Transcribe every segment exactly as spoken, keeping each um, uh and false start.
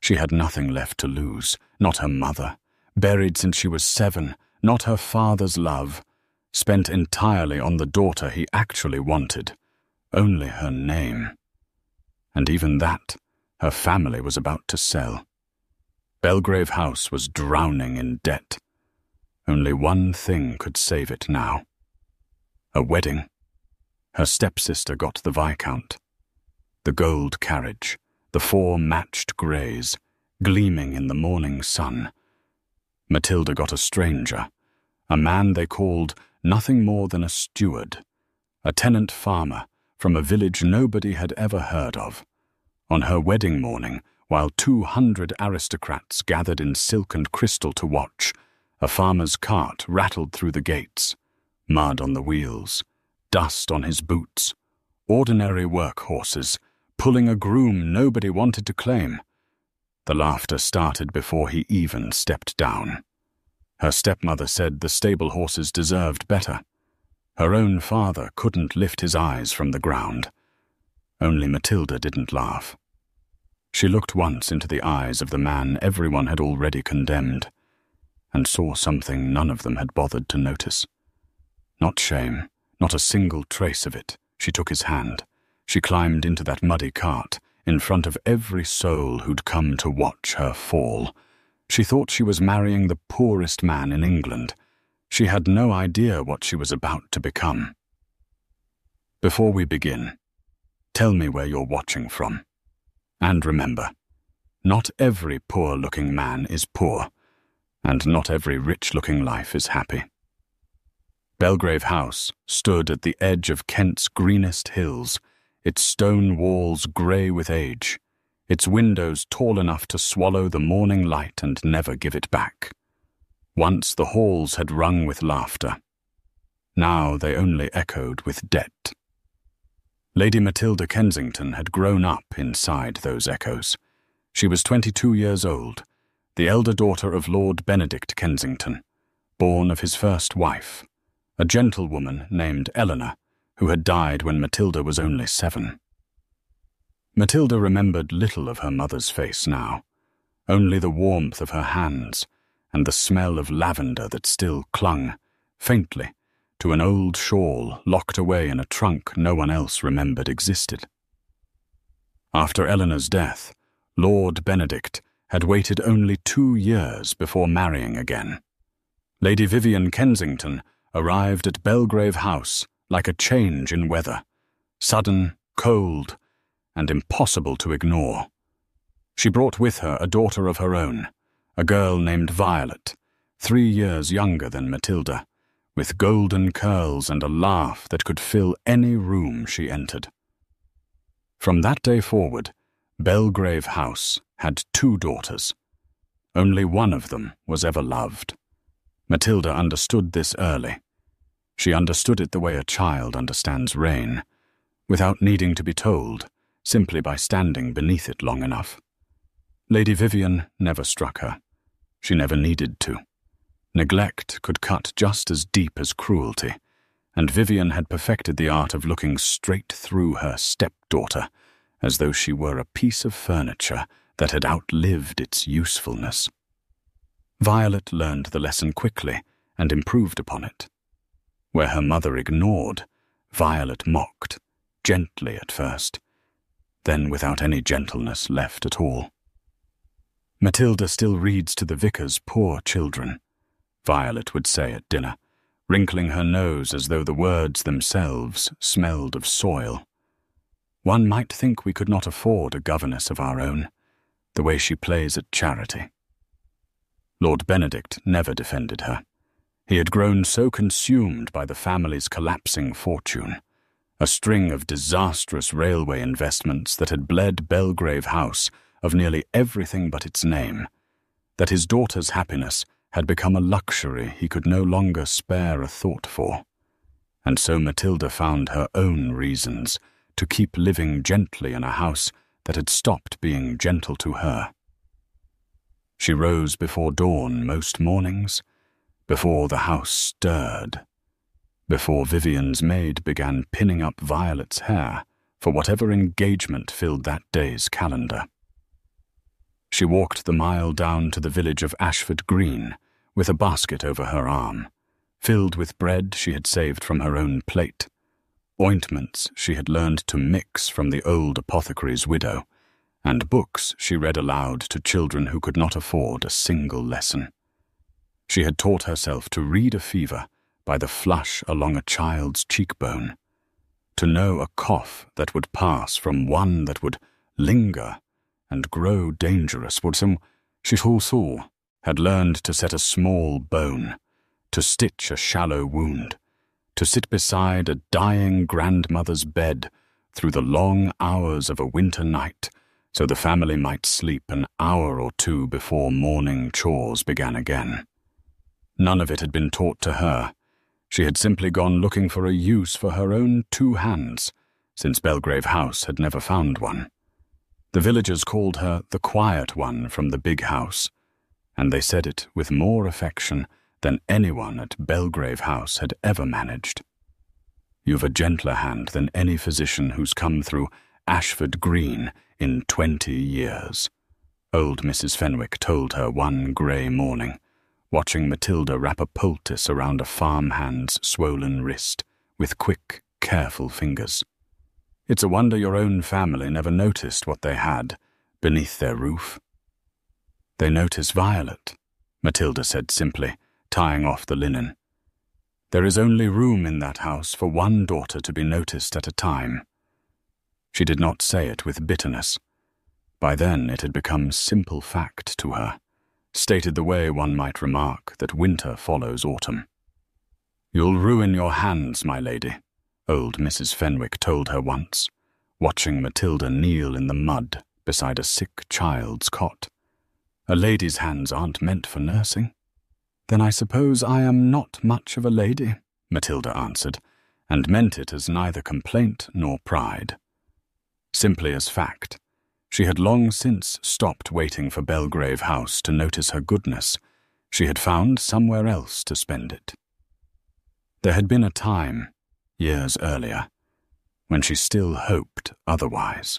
She had nothing left to lose, not her mother, buried since she was seven, not her father's love, spent entirely on the daughter he actually wanted, only her name. And even that, her family was about to sell. Belgrave House was drowning in debt. Only one thing could save it now. A wedding. Her stepsister got the Viscount. The gold carriage, the four matched greys, gleaming in the morning sun. Matilda got a stranger, a man they called nothing more than a steward, a tenant farmer from a village nobody had ever heard of. On her wedding morning, while two hundred aristocrats gathered in silk and crystal to watch, a farmer's cart rattled through the gates, mud on the wheels, dust on his boots, ordinary work horses, pulling a groom nobody wanted to claim. The laughter started before he even stepped down. Her stepmother said the stable horses deserved better. Her own father couldn't lift his eyes from the ground. Only Matilda didn't laugh. She looked once into the eyes of the man everyone had already condemned, and saw something none of them had bothered to notice. Not shame, not a single trace of it. She took his hand. She climbed into that muddy cart, in front of every soul who'd come to watch her fall. She thought she was marrying the poorest man in England. She had no idea what she was about to become. Before we begin, tell me where you're watching from. And remember, not every poor-looking man is poor, and not every rich-looking life is happy. Belgrave House stood at the edge of Kent's greenest hills, its stone walls grey with age, its windows tall enough to swallow the morning light and never give it back. Once the halls had rung with laughter. Now they only echoed with debt. Lady Matilda Kensington had grown up inside those echoes. She was twenty-two years old, the elder daughter of Lord Benedict Kensington, born of his first wife, a gentlewoman named Eleanor, who had died when Matilda was only seven. Matilda remembered little of her mother's face now, only the warmth of her hands and the smell of lavender that still clung, faintly, to an old shawl locked away in a trunk no one else remembered existed. After Eleanor's death, Lord Benedict had waited only two years before marrying again. Lady Vivian Kensington arrived at Belgrave House like a change in weather, sudden, cold, and impossible to ignore. She brought with her a daughter of her own, a girl named Violet, three years younger than Matilda, with golden curls and a laugh that could fill any room she entered. From that day forward, Belgrave House had two daughters. Only one of them was ever loved. Matilda understood this early. She understood it the way a child understands rain, without needing to be told, simply by standing beneath it long enough. Lady Vivian never struck her. She never needed to. Neglect could cut just as deep as cruelty, and Vivian had perfected the art of looking straight through her stepdaughter, as though she were a piece of furniture that had outlived its usefulness. Violet learned the lesson quickly and improved upon it. Where her mother ignored, Violet mocked, gently at first, then without any gentleness left at all. Matilda still reads to the vicar's poor children, Violet would say at dinner, wrinkling her nose as though the words themselves smelled of soil. One might think we could not afford a governess of our own, the way she plays at charity. Lord Benedict never defended her. He had grown so consumed by the family's collapsing fortune, a string of disastrous railway investments that had bled Belgrave House of nearly everything but its name, that his daughter's happiness had become a luxury he could no longer spare a thought for. And so Matilda found her own reasons to keep living gently in a house that had stopped being gentle to her. She rose before dawn most mornings, before the house stirred, before Vivian's maid began pinning up Violet's hair for whatever engagement filled that day's calendar. She walked the mile down to the village of Ashford Green, with a basket over her arm, filled with bread she had saved from her own plate, ointments she had learned to mix from the old apothecary's widow, and books she read aloud to children who could not afford a single lesson. She had taught herself to read a fever by the flush along a child's cheekbone, to know a cough that would pass from one that would linger and grow dangerous. For some, she also had learned to set a small bone, to stitch a shallow wound, to sit beside a dying grandmother's bed through the long hours of a winter night, so the family might sleep an hour or two before morning chores began again. None of it had been taught to her. She had simply gone looking for a use for her own two hands, since Belgrave House had never found one. The villagers called her the quiet one from the big house, and they said it with more affection than anyone at Belgrave House had ever managed. You've a gentler hand than any physician who's come through Ashford Green in twenty years, old Missus Fenwick told her one grey morning, watching Matilda wrap a poultice around a farmhand's swollen wrist with quick, careful fingers. It's a wonder your own family never noticed what they had beneath their roof. They notice Violet, Matilda said simply, tying off the linen. There is only room in that house for one daughter to be noticed at a time. She did not say it with bitterness. By then it had become simple fact to her, stated the way one might remark that winter follows autumn. You'll ruin your hands, my lady, old Missus Fenwick told her once, watching Matilda kneel in the mud beside a sick child's cot. A lady's hands aren't meant for nursing. Then I suppose I am not much of a lady, Matilda answered, and meant it as neither complaint nor pride. Simply as fact. She had long since stopped waiting for Belgrave House to notice her goodness. She had found somewhere else to spend it. There had been a time, years earlier, when she still hoped otherwise.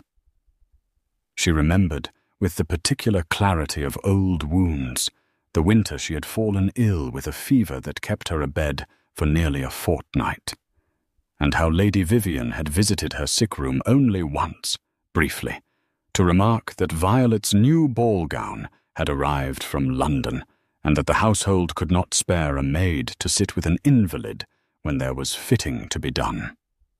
She remembered, with the particular clarity of old wounds, the winter she had fallen ill with a fever that kept her abed for nearly a fortnight, and how Lady Vivian had visited her sick room only once, briefly, to remark that Violet's new ball gown had arrived from London, and that the household could not spare a maid to sit with an invalid when there was fitting to be done.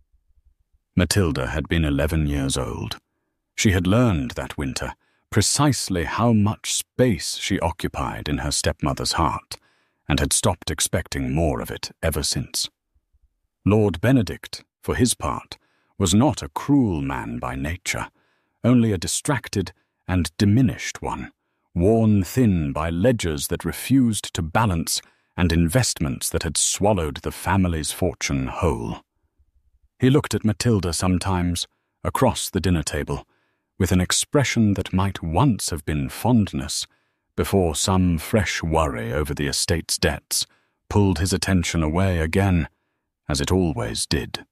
Matilda had been eleven years old. She had learned that winter precisely how much space she occupied in her stepmother's heart, and had stopped expecting more of it ever since. Lord Benedict, for his part, was not a cruel man by nature, only a distracted and diminished one, worn thin by ledgers that refused to balance and investments that had swallowed the family's fortune whole. He looked at Matilda sometimes, across the dinner table, with an expression that might once have been fondness, before some fresh worry over the estate's debts pulled his attention away again, as it always did.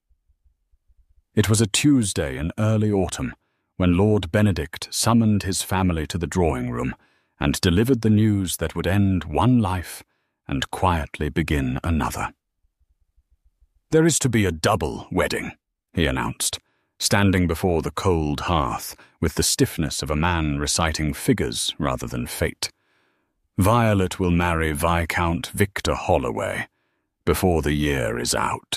It was a Tuesday in early autumn, when Lord Benedict summoned his family to the drawing-room and delivered the news that would end one life and quietly begin another. "There is to be a double wedding," he announced, standing before the cold hearth with the stiffness of a man reciting figures rather than fate. "Violet will marry Viscount Victor Holloway before the year is out."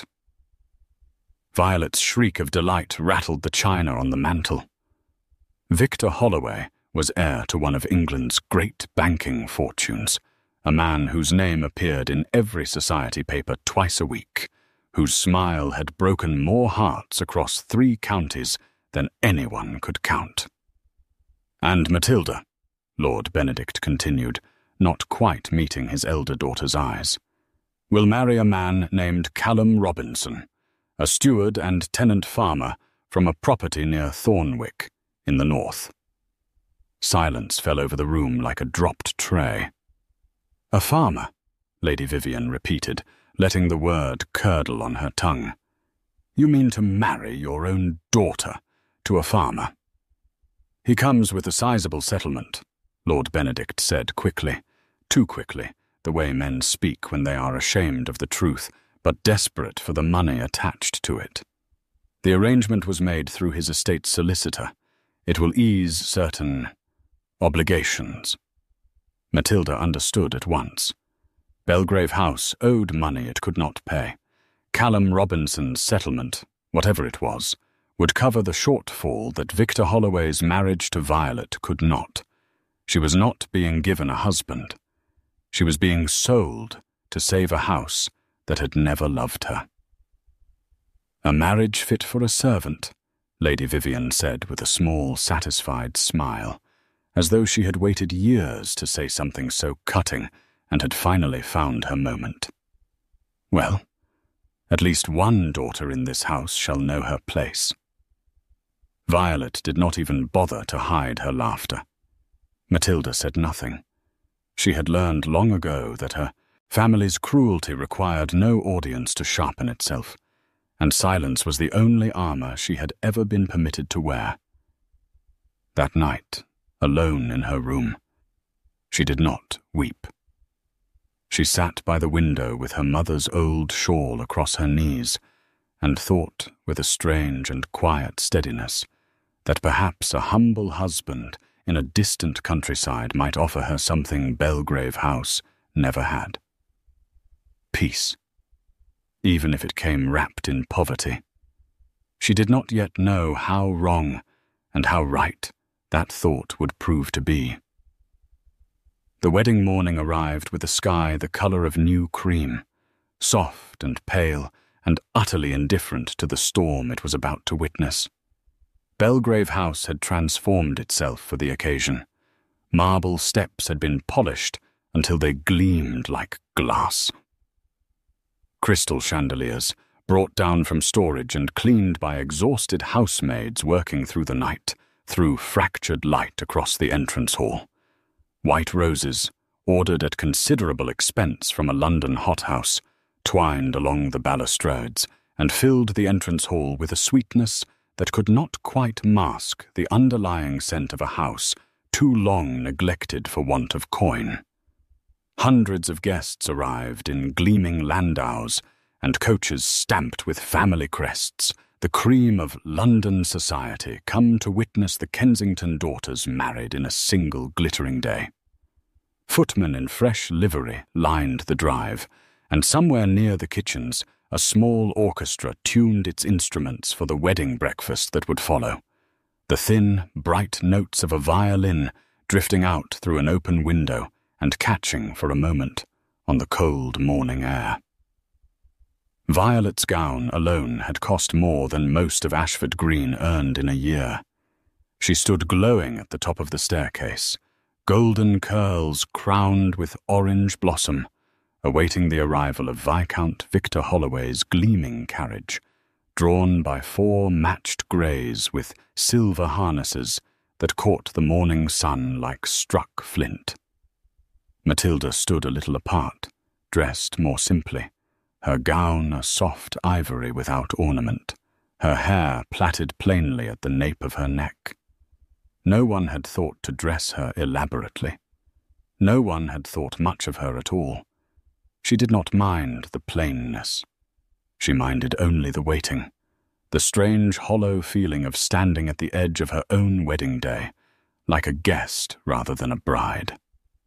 Violet's shriek of delight rattled the china on the mantel. Victor Holloway was heir to one of England's great banking fortunes, a man whose name appeared in every society paper twice a week, whose smile had broken more hearts across three counties than anyone could count. "And Matilda," Lord Benedict continued, not quite meeting his elder daughter's eyes, "will marry a man named Callum Robinson, a steward and tenant farmer from a property near Thornwick, in the north." Silence fell over the room like a dropped tray. "A farmer," Lady Vivian repeated, letting the word curdle on her tongue. "You mean to marry your own daughter to a farmer?" "He comes with a sizable settlement," Lord Benedict said quickly, too quickly, the way men speak when they are ashamed of the truth, but desperate for the money attached to it. The arrangement was made through his estate's solicitor. It will ease certain obligations. Matilda understood at once. Belgrave House owed money it could not pay. Callum Robinson's settlement, whatever it was, would cover the shortfall that Victor Holloway's marriage to Violet could not. She was not being given a husband. She was being sold to save a house that had never loved her. A marriage fit for a servant, Lady Vivian said with a small, satisfied smile, as though she had waited years to say something so cutting and had finally found her moment. Well, at least one daughter in this house shall know her place. Violet did not even bother to hide her laughter. Matilda said nothing. She had learned long ago that her family's cruelty required no audience to sharpen itself, and silence was the only armor she had ever been permitted to wear. That night, alone in her room, she did not weep. She sat by the window with her mother's old shawl across her knees and thought with a strange and quiet steadiness that perhaps a humble husband in a distant countryside might offer her something Belgrave House never had. Peace, even if it came wrapped in poverty. She did not yet know how wrong and how right that thought would prove to be. The wedding morning arrived with a sky the color of new cream, soft and pale and utterly indifferent to the storm it was about to witness. Belgrave House had transformed itself for the occasion. Marble steps had been polished until they gleamed like glass. Crystal chandeliers, brought down from storage and cleaned by exhausted housemaids working through the night, threw fractured light across the entrance hall. White roses, ordered at considerable expense from a London hothouse, twined along the balustrades and filled the entrance hall with a sweetness that could not quite mask the underlying scent of a house too long neglected for want of coin. Hundreds of guests arrived in gleaming landaus and coaches stamped with family crests, the cream of London society come to witness the Kensington daughters married in a single glittering day. Footmen in fresh livery lined the drive, and somewhere near the kitchens a small orchestra tuned its instruments for the wedding breakfast that would follow, the thin, bright notes of a violin drifting out through an open window and catching for a moment on the cold morning air. Violet's gown alone had cost more than most of Ashford Green earned in a year. She stood glowing at the top of the staircase, golden curls crowned with orange blossom, awaiting the arrival of Viscount Victor Holloway's gleaming carriage, drawn by four matched greys with silver harnesses that caught the morning sun like struck flint. Matilda stood a little apart, dressed more simply, her gown a soft ivory without ornament, her hair plaited plainly at the nape of her neck. No one had thought to dress her elaborately. No one had thought much of her at all. She did not mind the plainness. She minded only the waiting, the strange hollow feeling of standing at the edge of her own wedding day, like a guest rather than a bride.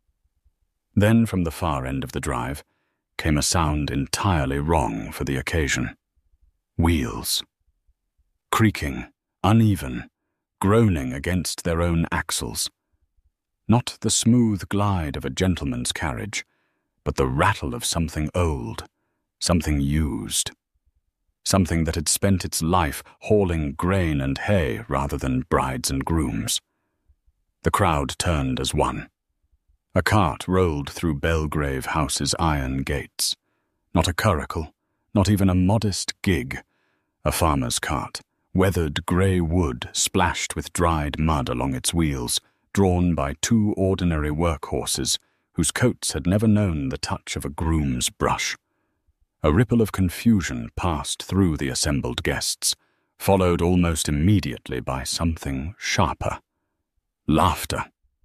Then from the far end of the drive came a sound entirely wrong for the occasion. Wheels. Creaking, uneven, groaning against their own axles. Not the smooth glide of a gentleman's carriage, but the rattle of something old, something used. Something that had spent its life hauling grain and hay rather than brides and grooms. The crowd turned as one. A cart rolled through Belgrave House's iron gates. Not a curricle, not even a modest gig. A farmer's cart, weathered grey wood splashed with dried mud along its wheels, drawn by two ordinary workhorses whose coats had never known the touch of a groom's brush. A ripple of confusion passed through the assembled guests, followed almost immediately by something sharper. Laughter.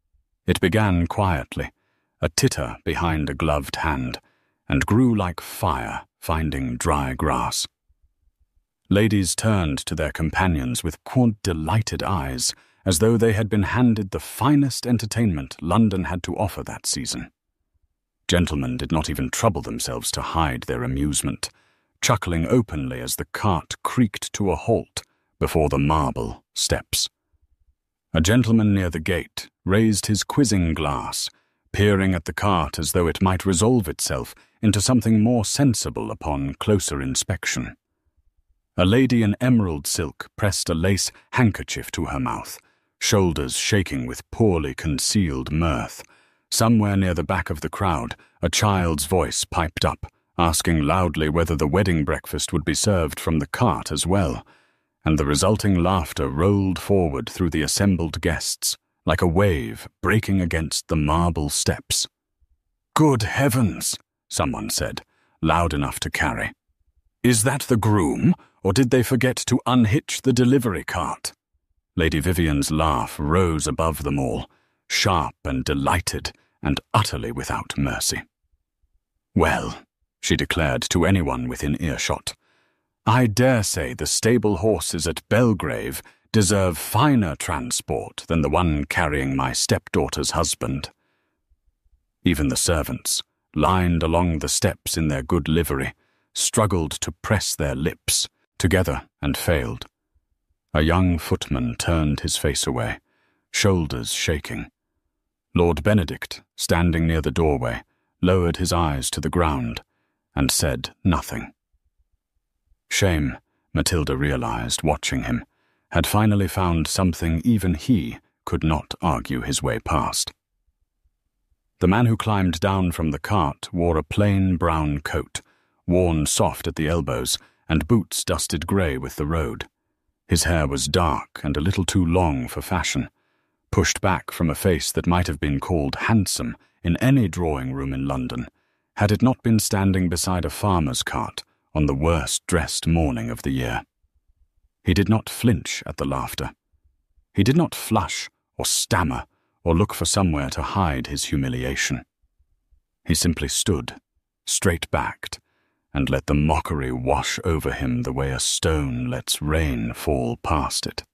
It began quietly, a titter behind a gloved hand, and grew like fire finding dry grass. Ladies turned to their companions with quite delighted eyes, as though they had been handed the finest entertainment London had to offer that season. Gentlemen did not even trouble themselves to hide their amusement, chuckling openly as the cart creaked to a halt before the marble steps. A gentleman near the gate raised his quizzing glass, peering at the cart as though it might resolve itself into something more sensible upon closer inspection. A lady in emerald silk pressed a lace handkerchief to her mouth, shoulders shaking with poorly concealed mirth. Somewhere near the back of the crowd, a child's voice piped up, asking loudly whether the wedding breakfast would be served from the cart as well, and the resulting laughter rolled forward through the assembled guests, like a wave breaking against the marble steps. "Good heavens," someone said, loud enough to carry. "Is that the groom, or did they forget to unhitch the delivery cart?" Lady Vivian's laugh rose above them all, sharp and delighted, and utterly without mercy. "Well," she declared to anyone within earshot, "I dare say the stable horses at Belgrave deserve finer transport than the one carrying my stepdaughter's husband." Even the servants, lined along the steps in their good livery, struggled to press their lips together and failed. A young footman turned his face away, shoulders shaking. Lord Benedict, standing near the doorway, lowered his eyes to the ground and said nothing. Shame, Matilda realized, watching him, had finally found something even he could not argue his way past. The man who climbed down from the cart wore a plain brown coat, worn soft at the elbows, and boots dusted grey with the road. His hair was dark and a little too long for fashion, pushed back from a face that might have been called handsome in any drawing-room in London, had it not been standing beside a farmer's cart on the worst-dressed morning of the year. He did not flinch at the laughter. He did not flush or stammer or look for somewhere to hide his humiliation. He simply stood, straight-backed, and let the mockery wash over him the way a stone lets rain fall past it.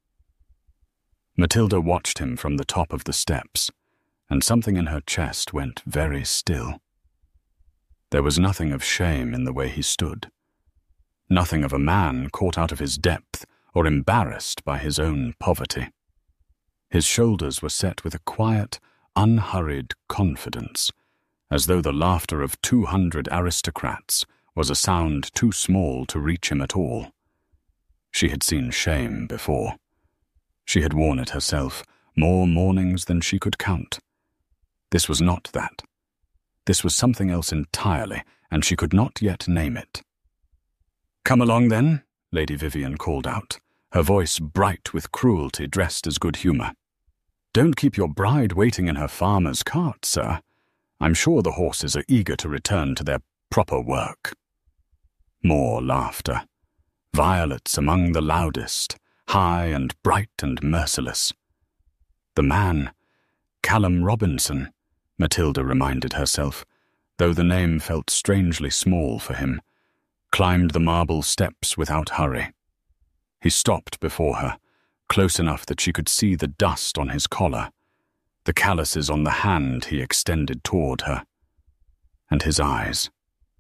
Matilda watched him from the top of the steps, and something in her chest went very still. There was nothing of shame in the way he stood, nothing of a man caught out of his depth or embarrassed by his own poverty. His shoulders were set with a quiet, unhurried confidence, as though the laughter of two hundred aristocrats was a sound too small to reach him at all. She had seen shame before. She had worn it herself, more mornings than she could count. This was not that. This was something else entirely, and she could not yet name it. "Come along, then," Lady Vivian called out, her voice bright with cruelty dressed as good humour. "Don't keep your bride waiting in her farmer's cart, sir. I'm sure the horses are eager to return to their proper work." More laughter. Violets among the loudest, high and bright and merciless. The man, Callum Robinson, Matilda reminded herself, though the name felt strangely small for him, climbed the marble steps without hurry. He stopped before her, close enough that she could see the dust on his collar, the calluses on the hand he extended toward her, and his eyes.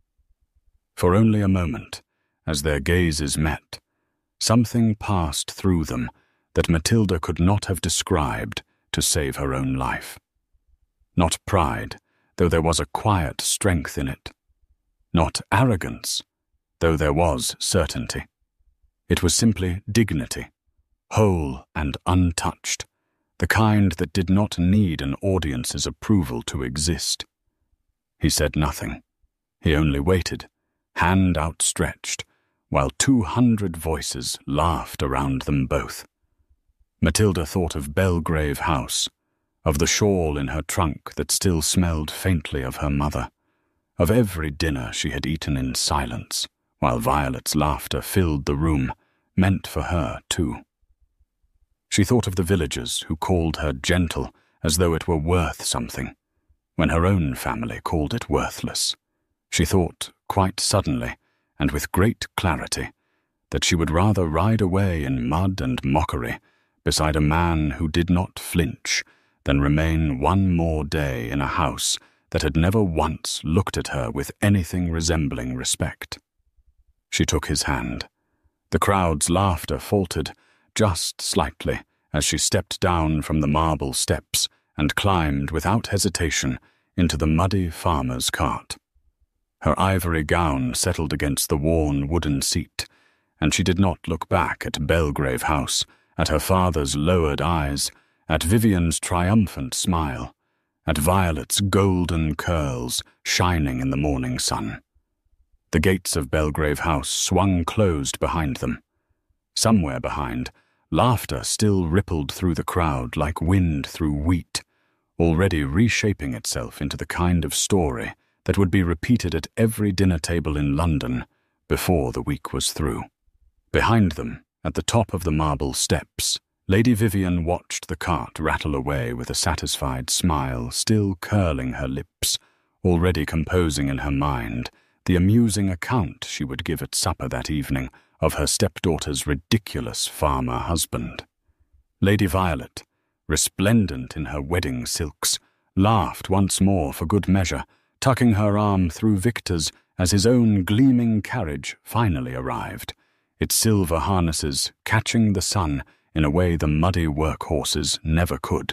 For only a moment, as their gazes met, something passed through them that Matilda could not have described to save her own life. Not pride, though there was a quiet strength in it. Not arrogance, though there was certainty. It was simply dignity, whole and untouched, the kind that did not need an audience's approval to exist. He said nothing. He only waited, hand outstretched, while two hundred voices laughed around them both. Matilda thought of Belgrave House, of the shawl in her trunk that still smelled faintly of her mother, of every dinner she had eaten in silence, while Violet's laughter filled the room, meant for her too. She thought of the villagers who called her gentle as though it were worth something, when her own family called it worthless. She thought, quite suddenly, and with great clarity, that she would rather ride away in mud and mockery beside a man who did not flinch than remain one more day in a house that had never once looked at her with anything resembling respect. She took his hand. The crowd's laughter faltered just slightly as she stepped down from the marble steps and climbed without hesitation into the muddy farmer's cart. Her ivory gown settled against the worn wooden seat, and she did not look back at Belgrave House, at her father's lowered eyes, at Vivian's triumphant smile, at Violet's golden curls shining in the morning sun. The gates of Belgrave House swung closed behind them. Somewhere behind, laughter still rippled through the crowd like wind through wheat, already reshaping itself into the kind of story that would be repeated at every dinner table in London before the week was through. Behind them, at the top of the marble steps, Lady Vivian watched the cart rattle away with a satisfied smile still curling her lips, already composing in her mind the amusing account she would give at supper that evening of her stepdaughter's ridiculous farmer husband. Lady Violet, resplendent in her wedding silks, laughed once more for good measure, tucking her arm through Victor's as his own gleaming carriage finally arrived, its silver harnesses catching the sun in a way the muddy workhorses never could.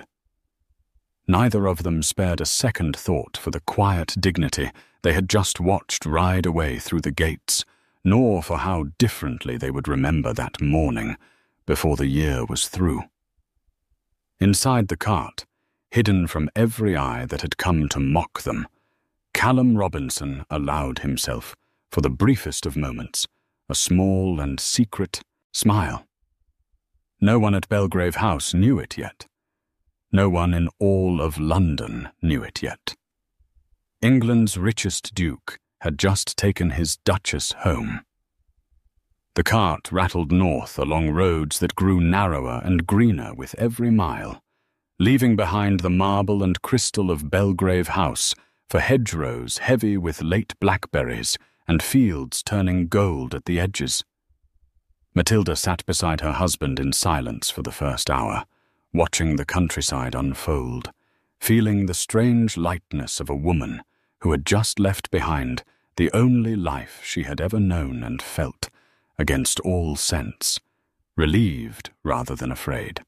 Neither of them spared a second thought for the quiet dignity they had just watched ride away through the gates, nor for how differently they would remember that morning before the year was through. Inside the cart, hidden from every eye that had come to mock them, Callum Robinson allowed himself, for the briefest of moments, a small and secret smile. No one at Belgrave House knew it yet. No one in all of London knew it yet. England's richest duke had just taken his Duchess home. The cart rattled north along roads that grew narrower and greener with every mile, leaving behind the marble and crystal of Belgrave House for hedgerows heavy with late blackberries and fields turning gold at the edges. Matilda sat beside her husband in silence for the first hour, watching the countryside unfold, feeling the strange lightness of a woman who had just left behind the only life she had ever known and felt, against all sense, relieved rather than afraid.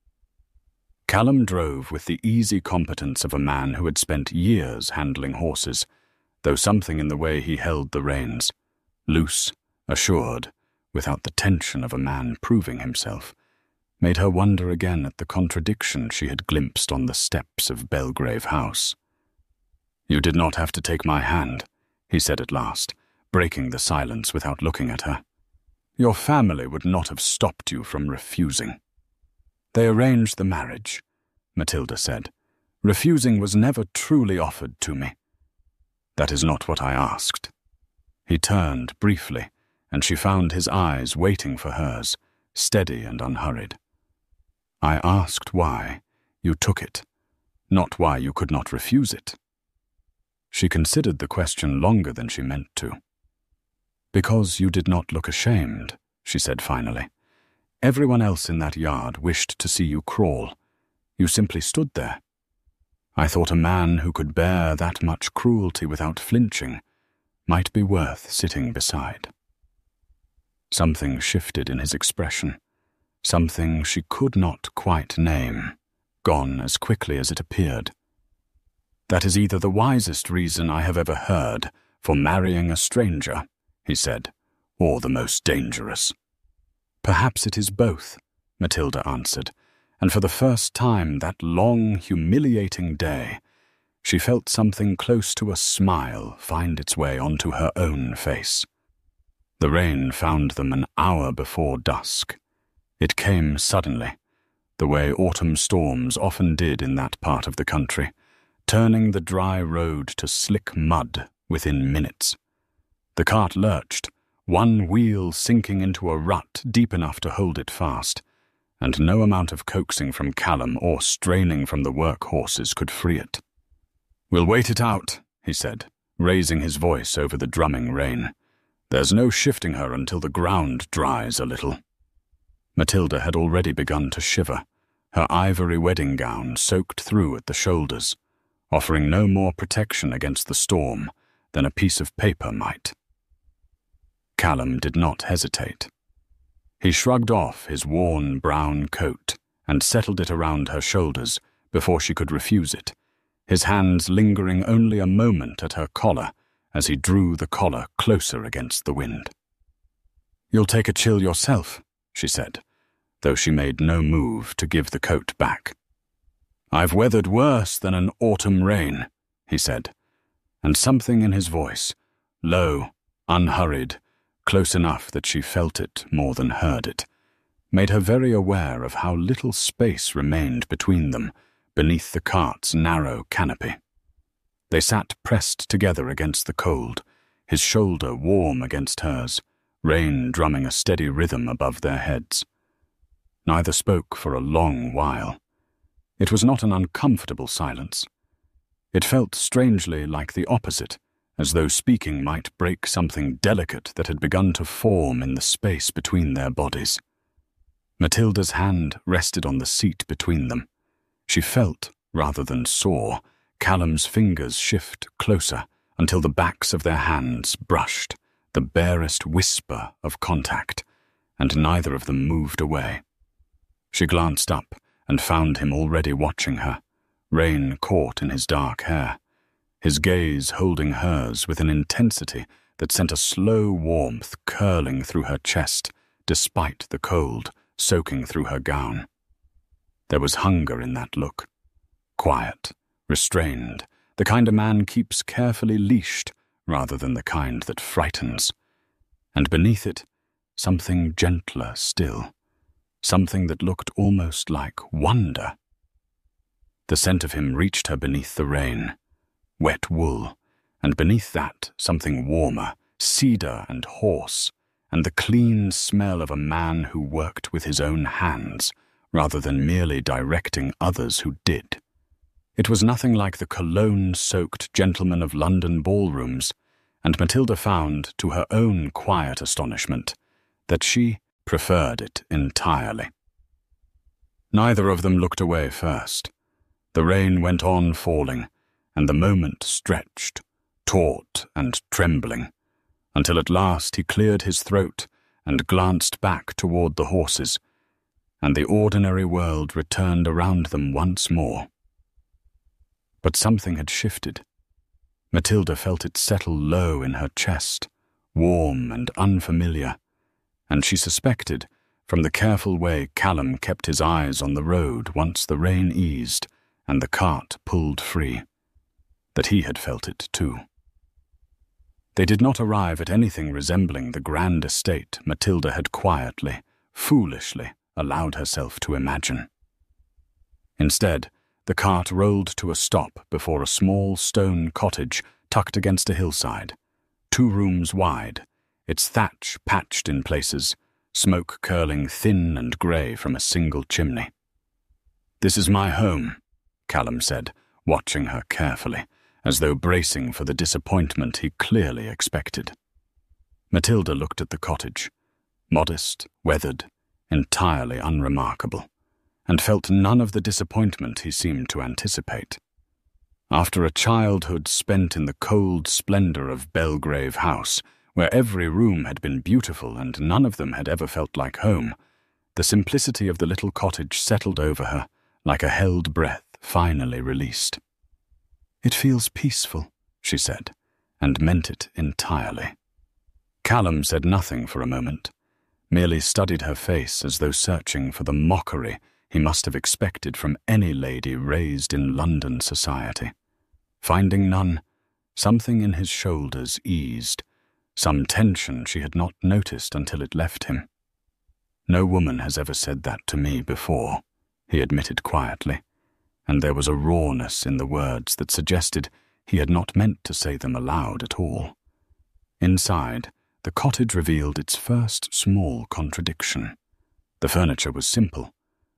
Callum drove with the easy competence of a man who had spent years handling horses, though something in the way he held the reins, loose, assured, without the tension of a man proving himself, made her wonder again at the contradiction she had glimpsed on the steps of Belgrave House. "You did not have to take my hand," he said at last, breaking the silence without looking at her. "Your family would not have stopped you from refusing." "They arranged the marriage," Matilda said. "Refusing was never truly offered to me." "That is not what I asked." He turned briefly, and she found his eyes waiting for hers, steady and unhurried. "I asked why you took it, not why you could not refuse it." She considered the question longer than she meant to. "Because you did not look ashamed," she said finally. "Everyone else in that yard wished to see you crawl. You simply stood there. I thought a man who could bear that much cruelty without flinching might be worth sitting beside." Something shifted in his expression, something she could not quite name, gone as quickly as it appeared. "That is either the wisest reason I have ever heard for marrying a stranger," he said, "or the most dangerous." "Perhaps it is both," Matilda answered, and for the first time that long, humiliating day, she felt something close to a smile find its way onto her own face. The rain found them an hour before dusk. It came suddenly, the way autumn storms often did in that part of the country, turning the dry road to slick mud within minutes. The cart lurched, one wheel sinking into a rut deep enough to hold it fast, and no amount of coaxing from Callum or straining from the work horses could free it. "We'll wait it out," he said, raising his voice over the drumming rain. "There's no shifting her until the ground dries a little." Matilda had already begun to shiver, her ivory wedding gown soaked through at the shoulders, offering no more protection against the storm than a piece of paper might. Callum did not hesitate. He shrugged off his worn brown coat and settled it around her shoulders before she could refuse it, his hands lingering only a moment at her collar as he drew the collar closer against the wind. "You'll take a chill yourself," she said, though she made no move to give the coat back. "I've weathered worse than an autumn rain," he said, and something in his voice, low, unhurried, close enough that she felt it more than heard it, made her very aware of how little space remained between them beneath the cart's narrow canopy. They sat pressed together against the cold, his shoulder warm against hers, rain drumming a steady rhythm above their heads. Neither spoke for a long while. It was not an uncomfortable silence. It felt strangely like the opposite, as though speaking might break something delicate that had begun to form in the space between their bodies. Matilda's hand rested on the seat between them. She felt, rather than saw, Callum's fingers shift closer until the backs of their hands brushed, the barest whisper of contact, and neither of them moved away. She glanced up and found him already watching her, rain caught in his dark hair, his gaze holding hers with an intensity that sent a slow warmth curling through her chest despite the cold soaking through her gown. There was hunger in that look, quiet, restrained, the kind a man keeps carefully leashed rather than the kind that frightens, and beneath it, something gentler still, something that looked almost like wonder. The scent of him reached her beneath the rain, wet wool, and beneath that something warmer, cedar and horse, and the clean smell of a man who worked with his own hands rather than merely directing others who did. It was nothing like the cologne-soaked gentlemen of London ballrooms, and Matilda found, to her own quiet astonishment, that she preferred it entirely. Neither of them looked away first. The rain went on falling, and the moment stretched, taut and trembling, until at last he cleared his throat and glanced back toward the horses, and the ordinary world returned around them once more. But something had shifted. Matilda felt it settle low in her chest, warm and unfamiliar, and she suspected, from the careful way Callum kept his eyes on the road once the rain eased and the cart pulled free, that he had felt it too. They did not arrive at anything resembling the grand estate Matilda had quietly, foolishly allowed herself to imagine. Instead, the cart rolled to a stop before a small stone cottage tucked against a hillside, two rooms wide, its thatch patched in places, smoke curling thin and grey from a single chimney. "This is my home," Callum said, watching her carefully, as though bracing for the disappointment he clearly expected. Matilda looked at the cottage, modest, weathered, entirely unremarkable, and felt none of the disappointment he seemed to anticipate. After a childhood spent in the cold splendour of Belgrave House, where every room had been beautiful and none of them had ever felt like home, the simplicity of the little cottage settled over her like a held breath finally released. "It feels peaceful," she said, and meant it entirely. Callum said nothing for a moment, merely studied her face as though searching for the mockery he must have expected from any lady raised in London society. Finding none, something in his shoulders eased, some tension she had not noticed until it left him. "No woman has ever said that to me before," he admitted quietly, and there was a rawness in the words that suggested he had not meant to say them aloud at all. Inside, the cottage revealed its first small contradiction. The furniture was simple,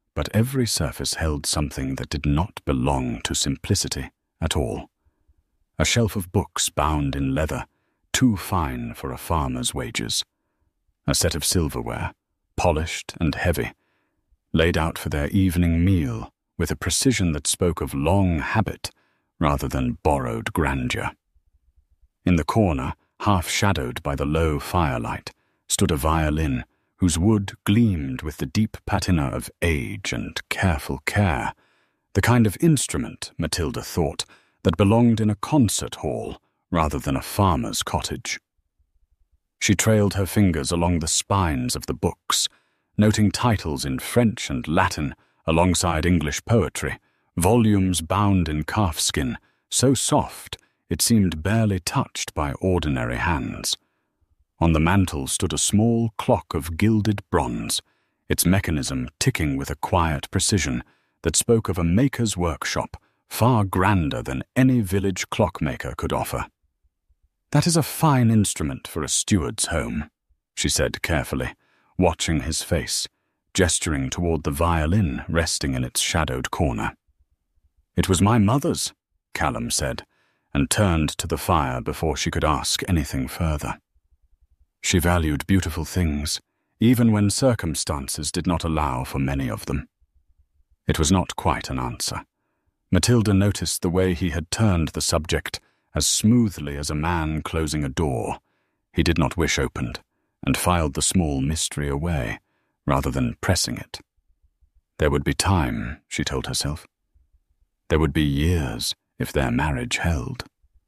but every surface held something that did not belong to simplicity at all. A shelf of books bound in leather, too fine for a farmer's wages. A set of silverware, polished and heavy, laid out for their evening meal with a precision that spoke of long habit rather than borrowed grandeur. In the corner, half-shadowed by the low firelight, stood a violin whose wood gleamed with the deep patina of age and careful care, the kind of instrument, Matilda thought, that belonged in a concert hall rather than a farmer's cottage. She trailed her fingers along the spines of the books, noting titles in French and Latin alongside English poetry, volumes bound in calfskin, so soft it seemed barely touched by ordinary hands. On the mantel stood a small clock of gilded bronze, its mechanism ticking with a quiet precision that spoke of a maker's workshop far grander than any village clockmaker could offer. "That is a fine instrument for a steward's home," she said carefully, watching his face, gesturing toward the violin resting in its shadowed corner. "It was my mother's," Callum said, and turned to the fire before she could ask anything further. She valued beautiful things, even when circumstances did not allow for many of them. It was not quite an answer. Matilda noticed the way he had turned the subject as smoothly as a man closing a door he did not wish opened, and filed the small mystery away, rather than pressing it. There would be time, she told herself. There would be years if their marriage held.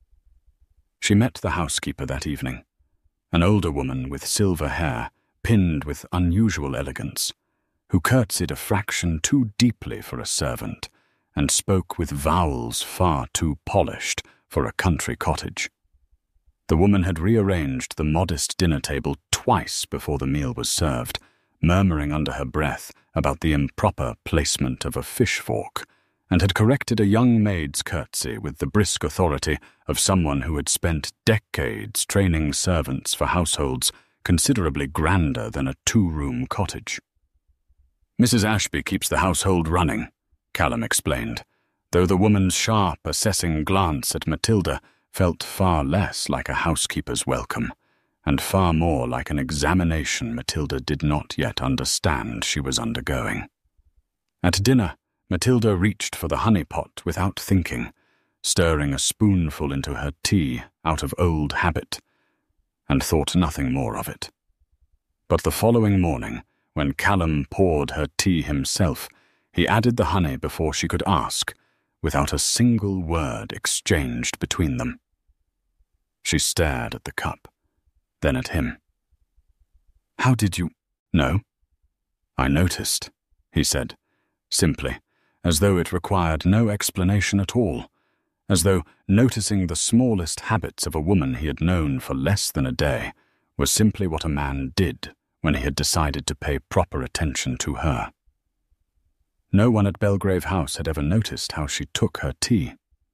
She met the housekeeper that evening, an older woman with silver hair pinned with unusual elegance, who curtsied a fraction too deeply for a servant and spoke with vowels far too polished for a country cottage. The woman had rearranged the modest dinner table twice before the meal was served, murmuring under her breath about the improper placement of a fish fork, and had corrected a young maid's curtsy with the brisk authority of someone who had spent decades training servants for households considerably grander than a two-room cottage. "Missus Ashby keeps the household running," Callum explained, though the woman's sharp, assessing glance at Matilda felt far less like a housekeeper's welcome, and far more like an examination Matilda did not yet understand she was undergoing. At dinner, Matilda reached for the honey pot without thinking, stirring a spoonful into her tea out of old habit, and thought nothing more of it. But the following morning, when Callum poured her tea himself, he added the honey before she could ask, without a single word exchanged between them. She stared at the cup, then at him. "How did you—" "No. I noticed," he said, simply, as though it required no explanation at all, as though noticing the smallest habits of a woman he had known for less than a day was simply what a man did when he had decided to pay proper attention to her. No one at Belgrave House had ever noticed how she took her tea.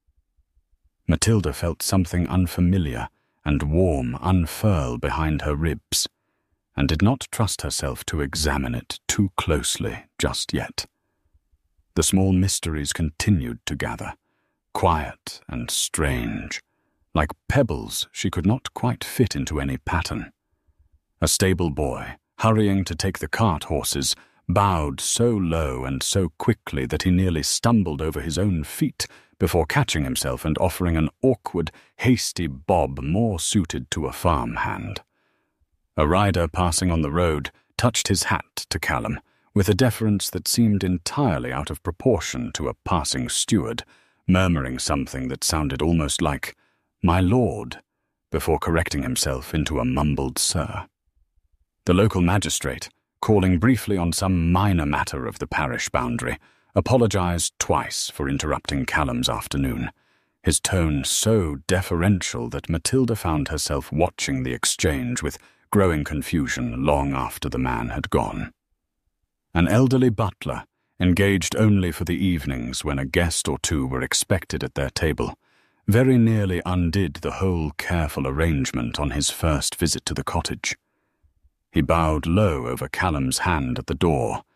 Matilda felt something unfamiliar and warm unfurl behind her ribs, and did not trust herself to examine it too closely just yet. The small mysteries continued to gather, quiet and strange, like pebbles she could not quite fit into any pattern. A stable boy, hurrying to take the cart horses, bowed so low and so quickly that he nearly stumbled over his own feet before catching himself and offering an awkward, hasty bob more suited to a farm hand. A rider passing on the road touched his hat to Callum with a deference that seemed entirely out of proportion to a passing steward, murmuring something that sounded almost like, "My lord," before correcting himself into a mumbled "sir." The local magistrate, calling briefly on some minor matter of the parish boundary, apologized twice for interrupting Callum's afternoon, his tone so deferential that Matilda found herself watching the exchange with growing confusion long after the man had gone. An elderly butler, engaged only for the evenings when a guest or two were expected at their table, very nearly undid the whole careful arrangement on his first visit to the cottage. He bowed low over Callum's hand at the door,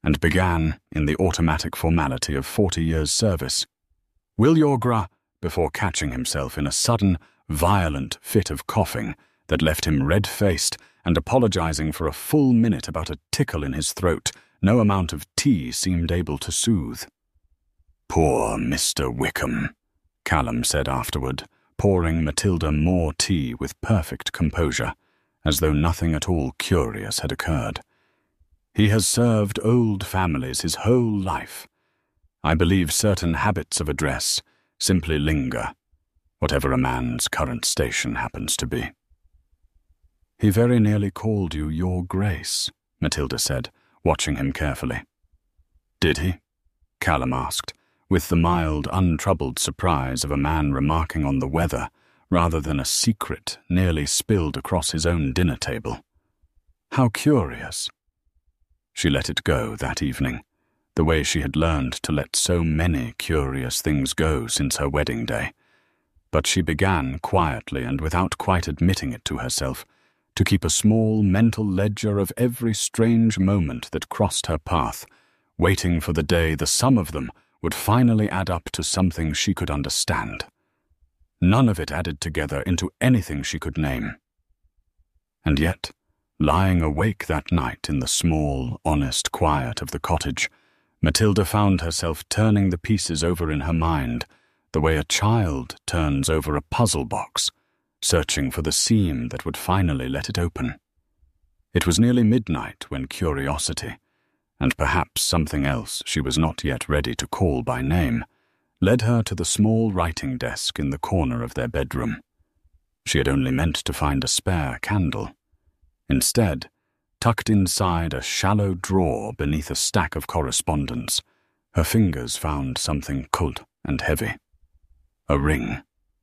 and began in the automatic formality of forty years' service. "Will your gra—" before catching himself in a sudden, violent fit of coughing that left him red-faced and apologizing for a full minute about a tickle in his throat no amount of tea seemed able to soothe. "Poor Mister Wickham," Callum said afterward, pouring Matilda more tea with perfect composure, as though nothing at all curious had occurred. "He has served old families his whole life. I believe certain habits of address simply linger, whatever a man's current station happens to be." "He very nearly called you Your Grace," Matilda said, watching him carefully. "Did he?" Callum asked, with the mild, untroubled surprise of a man remarking on the weather rather than a secret nearly spilled across his own dinner table. "How curious." She let it go that evening, the way she had learned to let so many curious things go since her wedding day. But she began quietly and without quite admitting it to herself to keep a small mental ledger of every strange moment that crossed her path, waiting for the day the sum of them would finally add up to something she could understand. None of it added together into anything she could name. And yet, lying awake that night in the small, honest quiet of the cottage, Matilda found herself turning the pieces over in her mind the way a child turns over a puzzle box, searching for the seam that would finally let it open. It was nearly midnight when curiosity, and perhaps something else she was not yet ready to call by name, led her to the small writing desk in the corner of their bedroom. She had only meant to find a spare candle. Instead, tucked inside a shallow drawer beneath a stack of correspondence, her fingers found something cold and heavy. A ring.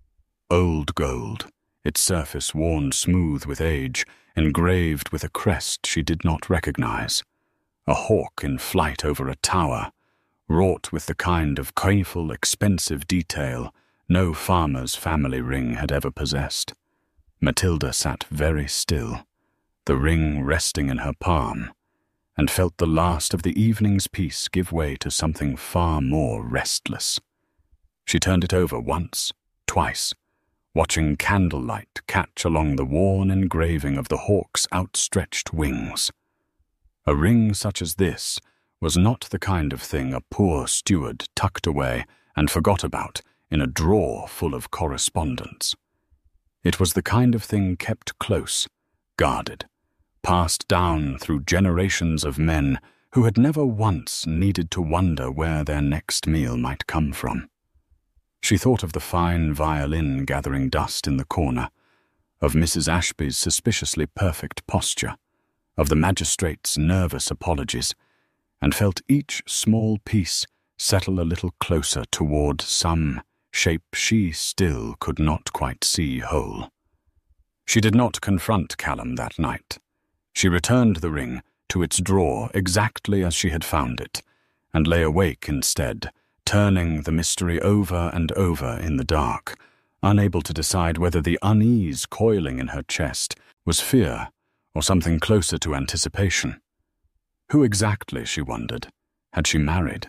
Old gold, its surface worn smooth with age, engraved with a crest she did not recognize. A hawk in flight over a tower, wrought with the kind of careful, expensive detail no farmer's family ring had ever possessed. Matilda sat very still, the ring resting in her palm, and felt the last of the evening's peace give way to something far more restless. She turned it over once, twice, watching candlelight catch along the worn engraving of the hawk's outstretched wings. A ring such as this was not the kind of thing a poor steward tucked away and forgot about in a drawer full of correspondence. It was the kind of thing kept close, guarded, passed down through generations of men who had never once needed to wonder where their next meal might come from. She thought of the fine violin gathering dust in the corner, of Missus Ashby's suspiciously perfect posture, of the magistrate's nervous apologies, and felt each small piece settle a little closer toward some shape she still could not quite see whole. She did not confront Callum that night. She returned the ring to its drawer exactly as she had found it, and lay awake instead, turning the mystery over and over in the dark, unable to decide whether the unease coiling in her chest was fear or something closer to anticipation. Who exactly, she wondered, had she married?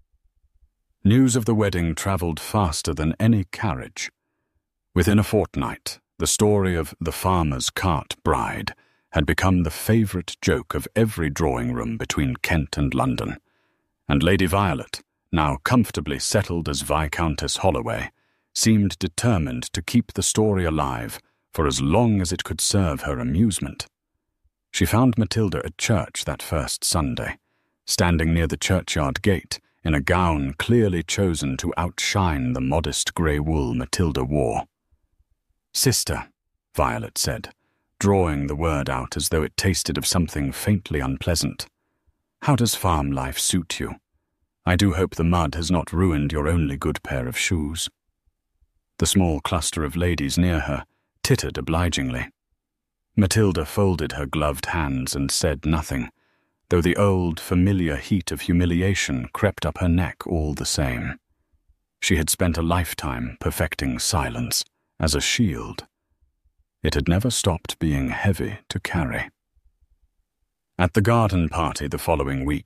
News of the wedding travelled faster than any carriage. Within a fortnight, the story of the farmer's cart bride had become the favourite joke of every drawing-room between Kent and London, and Lady Violet, now comfortably settled as Viscountess Holloway, seemed determined to keep the story alive for as long as it could serve her amusement. She found Matilda at church that first Sunday, standing near the churchyard gate in a gown clearly chosen to outshine the modest grey wool Matilda wore. "Sister," Violet said, drawing the word out as though it tasted of something faintly unpleasant, "how does farm life suit you? I do hope the mud has not ruined your only good pair of shoes." The small cluster of ladies near her tittered obligingly. Matilda folded her gloved hands and said nothing, though the old, familiar heat of humiliation crept up her neck all the same. She had spent a lifetime perfecting silence as a shield. It had never stopped being heavy to carry. At the garden party the following week,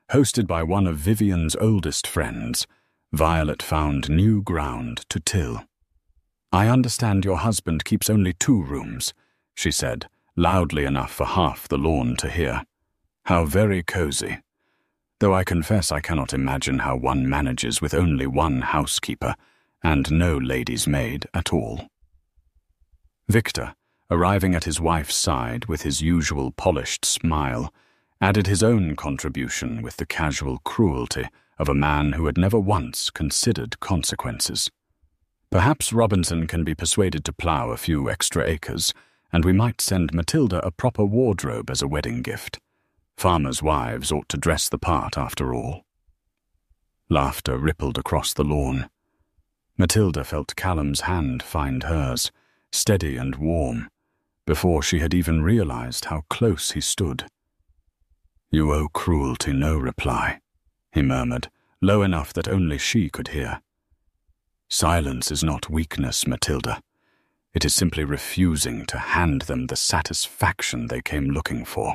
Hosted by one of Vivian's oldest friends, Violet found new ground to till. "I understand your husband keeps only two rooms," she said, loudly enough for half the lawn to hear. "How very cozy. Though I confess I cannot imagine how one manages with only one housekeeper and no lady's maid at all." Victor, arriving at his wife's side with his usual polished smile, added his own contribution with the casual cruelty of a man who had never once considered consequences. "Perhaps Robinson can be persuaded to plough a few extra acres, and we might send Matilda a proper wardrobe as a wedding gift. Farmers' wives ought to dress the part after all." Laughter rippled across the lawn. Matilda felt Callum's hand find hers, steady and warm, before she had even realized how close he stood. "You owe cruelty no reply," he murmured, low enough that only she could hear. "Silence is not weakness, Matilda. It is simply refusing to hand them the satisfaction they came looking for."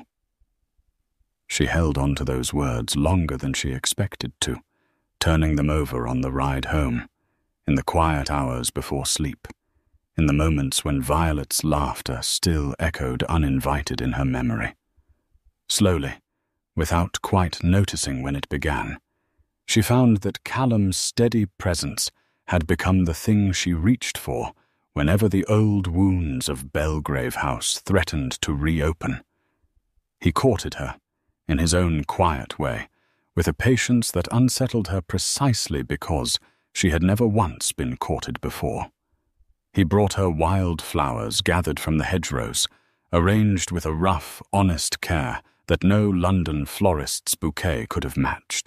She held on to those words longer than she expected to, turning them over on the ride home, in the quiet hours before sleep, in the moments when Violet's laughter still echoed uninvited in her memory. Slowly, without quite noticing when it began, she found that Callum's steady presence had become the thing she reached for whenever the old wounds of Belgrave House threatened to reopen. He courted her, in his own quiet way, with a patience that unsettled her precisely because she had never once been courted before. He brought her wild flowers gathered from the hedgerows, arranged with a rough, honest care that no London florist's bouquet could have matched.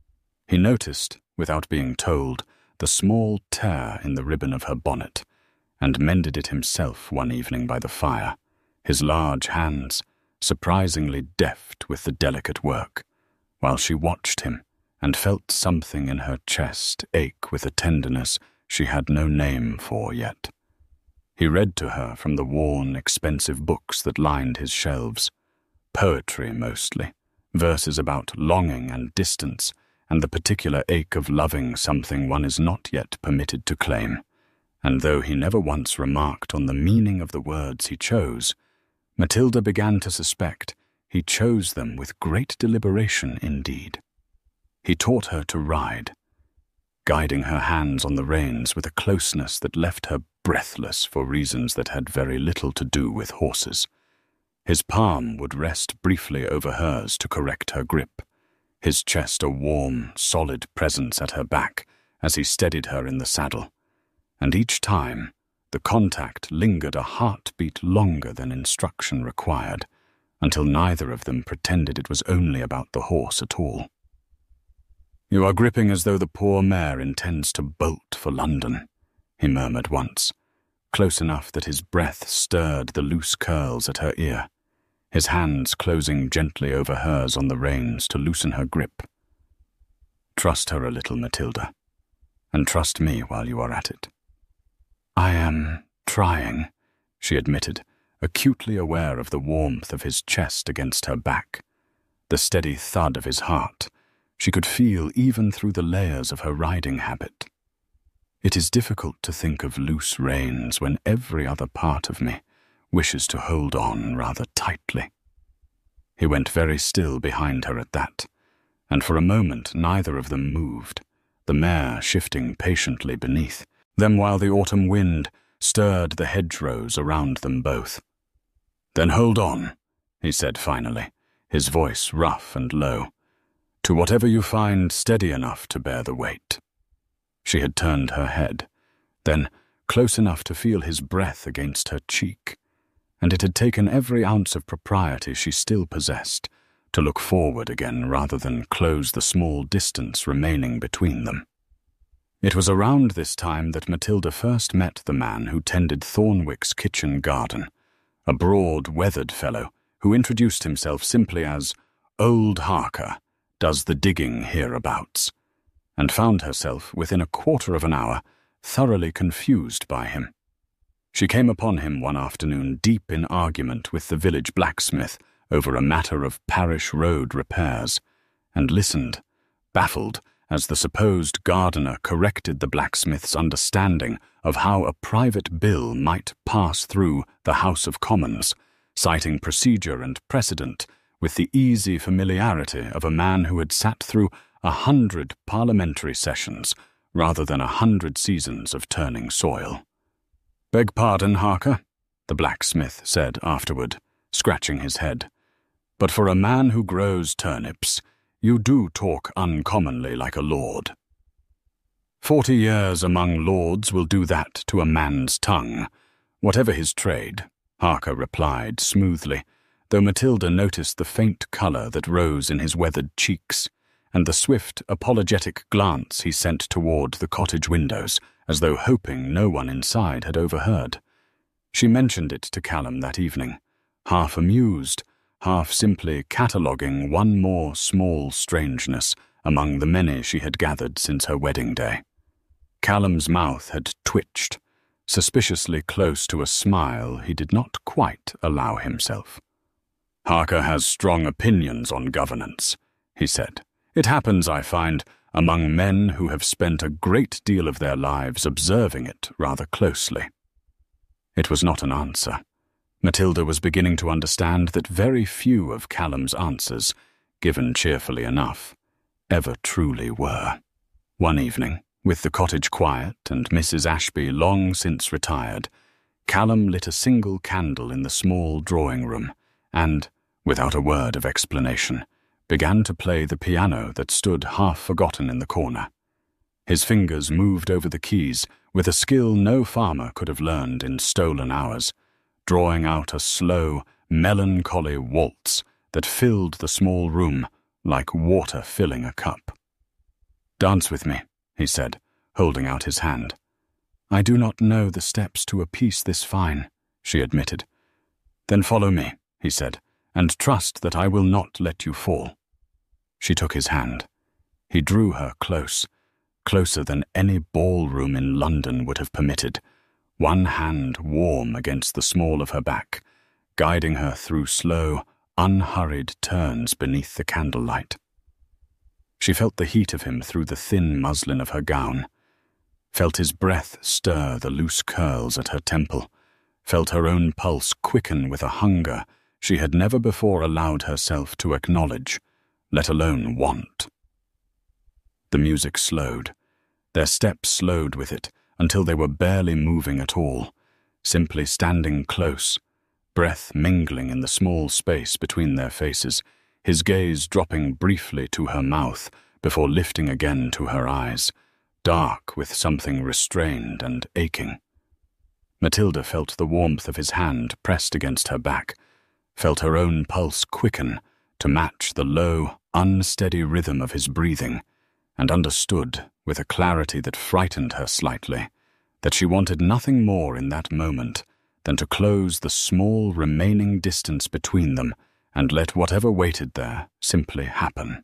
He noticed, without being told, the small tear in the ribbon of her bonnet, and mended it himself one evening by the fire, his large hands surprisingly deft with the delicate work, while she watched him and felt something in her chest ache with a tenderness she had no name for yet. He read to her from the worn, expensive books that lined his shelves, poetry mostly, verses about longing and distance and the particular ache of loving something one is not yet permitted to claim, and though he never once remarked on the meaning of the words he chose, Matilda began to suspect he chose them with great deliberation indeed. He taught her to ride, guiding her hands on the reins with a closeness that left her breathless for reasons that had very little to do with horses. His palm would rest briefly over hers to correct her grip, his chest a warm, solid presence at her back as he steadied her in the saddle, and each time the contact lingered a heartbeat longer than instruction required, until neither of them pretended it was only about the horse at all. "You are gripping as though the poor mare intends to bolt for London," he murmured once, close enough that his breath stirred the loose curls at her ear, his hands closing gently over hers on the reins to loosen her grip. "Trust her a little, Matilda, and trust me while you are at it." "I am trying," she admitted, acutely aware of the warmth of his chest against her back, the steady thud of his heart. She could feel even through the layers of her riding habit. "It is difficult to think of loose reins when every other part of me wishes to hold on rather tightly." He went very still behind her at that, and for a moment neither of them moved, the mare shifting patiently beneath them while the autumn wind stirred the hedgerows around them both. "Then hold on," he said finally, his voice rough and low, "to whatever you find steady enough to bear the weight." She had turned her head, then close enough to feel his breath against her cheek, and it had taken every ounce of propriety she still possessed to look forward again rather than close the small distance remaining between them. It was around this time that Matilda first met the man who tended Thornwick's kitchen garden, a broad, weathered fellow who introduced himself simply as Old Harker does the digging hereabouts, and found herself, within a quarter of an hour, thoroughly confused by him. She came upon him one afternoon deep in argument with the village blacksmith over a matter of parish road repairs, and listened, baffled as the supposed gardener corrected the blacksmith's understanding of how a private bill might pass through the House of Commons, citing procedure and precedent with the easy familiarity of a man who had sat through a hundred parliamentary sessions rather than a hundred seasons of turning soil. "Beg pardon, Harker," the blacksmith said afterward, scratching his head, "but for a man who grows turnips, you do talk uncommonly like a lord." Forty years among lords will do that to a man's tongue, whatever his trade, Harker replied smoothly, though Matilda noticed the faint colour that rose in his weathered cheeks, and the swift, apologetic glance he sent toward the cottage windows, as though hoping no one inside had overheard. She mentioned it to Callum that evening, half amused, half simply cataloguing one more small strangeness among the many she had gathered since her wedding day. Callum's mouth had twitched, suspiciously close to a smile he did not quite allow himself. "Harker has strong opinions on governance," he said. "It happens, I find, among men who have spent a great deal of their lives observing it rather closely." It was not an answer. Matilda was beginning to understand that very few of Callum's answers, given cheerfully enough, ever truly were. One evening, with the cottage quiet and Missus Ashby long since retired, Callum lit a single candle in the small drawing-room and, without a word of explanation, began to play the piano that stood half-forgotten in the corner. His fingers moved over the keys with a skill no farmer could have learned in stolen hours, drawing out a slow, melancholy waltz that filled the small room like water filling a cup. "Dance with me," he said, holding out his hand. "I do not know the steps to a piece this fine," she admitted. "Then follow me," he said, "and trust that I will not let you fall." She took his hand. He drew her close, closer than any ballroom in London would have permitted, one hand warm against the small of her back, guiding her through slow, unhurried turns beneath the candlelight. She felt the heat of him through the thin muslin of her gown, felt his breath stir the loose curls at her temple, felt her own pulse quicken with a hunger she had never before allowed herself to acknowledge, let alone want. The music slowed. Their steps slowed with it until they were barely moving at all, simply standing close, breath mingling in the small space between their faces, his gaze dropping briefly to her mouth before lifting again to her eyes, dark with something restrained and aching. Matilda felt the warmth of his hand pressed against her back, felt her own pulse quicken to match the low, unsteady rhythm of his breathing, and understood, with a clarity that frightened her slightly, that she wanted nothing more in that moment than to close the small remaining distance between them and let whatever waited there simply happen.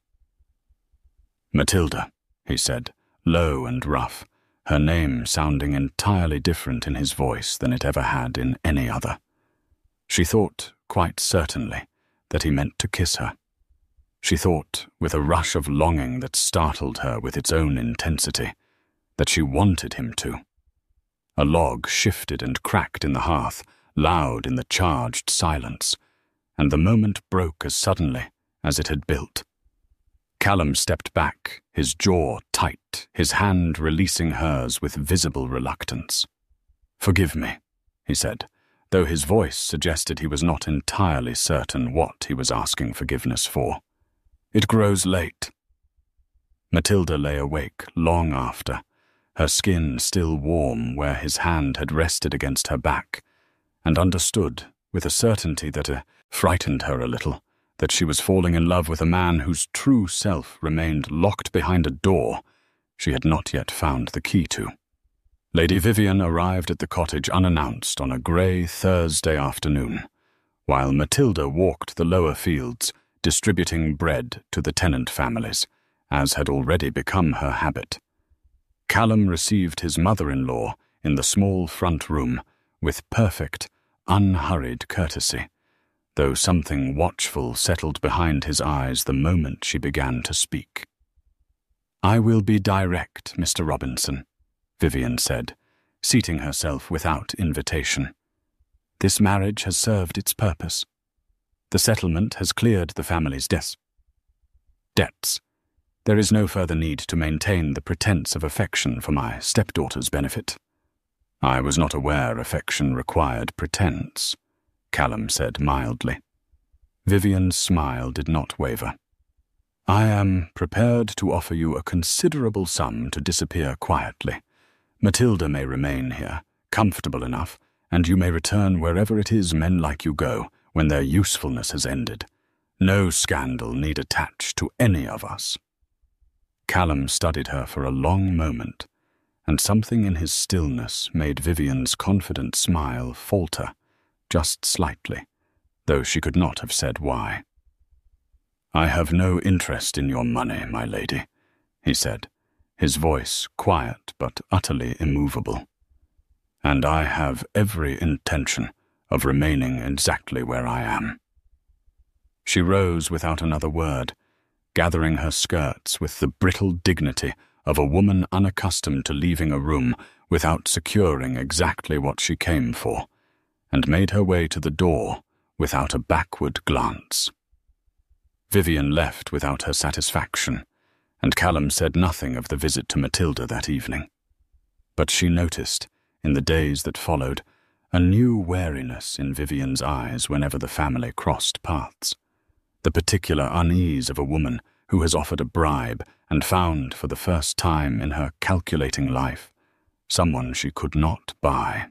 "Matilda," he said, low and rough, her name sounding entirely different in his voice than it ever had in any other. She thought, quite certainly, that he meant to kiss her. She thought, with a rush of longing that startled her with its own intensity, that she wanted him to. A log shifted and cracked in the hearth, loud in the charged silence, and the moment broke as suddenly as it had built. Callum stepped back, his jaw tight, his hand releasing hers with visible reluctance. "Forgive me," he said, though his voice suggested he was not entirely certain what he was asking forgiveness for. "It grows late." Matilda lay awake long after, her skin still warm where his hand had rested against her back, and understood, with a certainty that uh, frightened her a little, that she was falling in love with a man whose true self remained locked behind a door she had not yet found the key to. Lady Vivian arrived at the cottage unannounced on a grey Thursday afternoon, while Matilda walked the lower fields, distributing bread to the tenant families, as had already become her habit. Callum received his mother-in-law in the small front room with perfect, unhurried courtesy, though something watchful settled behind his eyes the moment she began to speak. "I will be direct, Mister Robinson," Vivian said, seating herself without invitation. "This marriage has served its purpose. The settlement has cleared the family's debts. Debts. There is no further need to maintain the pretense of affection for my stepdaughter's benefit." "I was not aware affection required pretense," Callum said mildly. Vivian's smile did not waver. "I am prepared to offer you a considerable sum to disappear quietly. Matilda may remain here, comfortable enough, and you may return wherever it is men like you go when their usefulness has ended. No scandal need attach to any of us." Callum studied her for a long moment, and something in his stillness made Vivian's confident smile falter, just slightly, though she could not have said why. "I have no interest in your money, my lady," he said, his voice quiet but utterly immovable. "And I have every intention of remaining exactly where I am." She rose without another word, gathering her skirts with the brittle dignity of a woman unaccustomed to leaving a room without securing exactly what she came for, and made her way to the door without a backward glance. Vivian left without her satisfaction, and Callum said nothing of the visit to Matilda that evening. But she noticed, in the days that followed, a new wariness in Vivian's eyes whenever the family crossed paths, the particular unease of a woman who has offered a bribe and found for the first time in her calculating life someone she could not buy.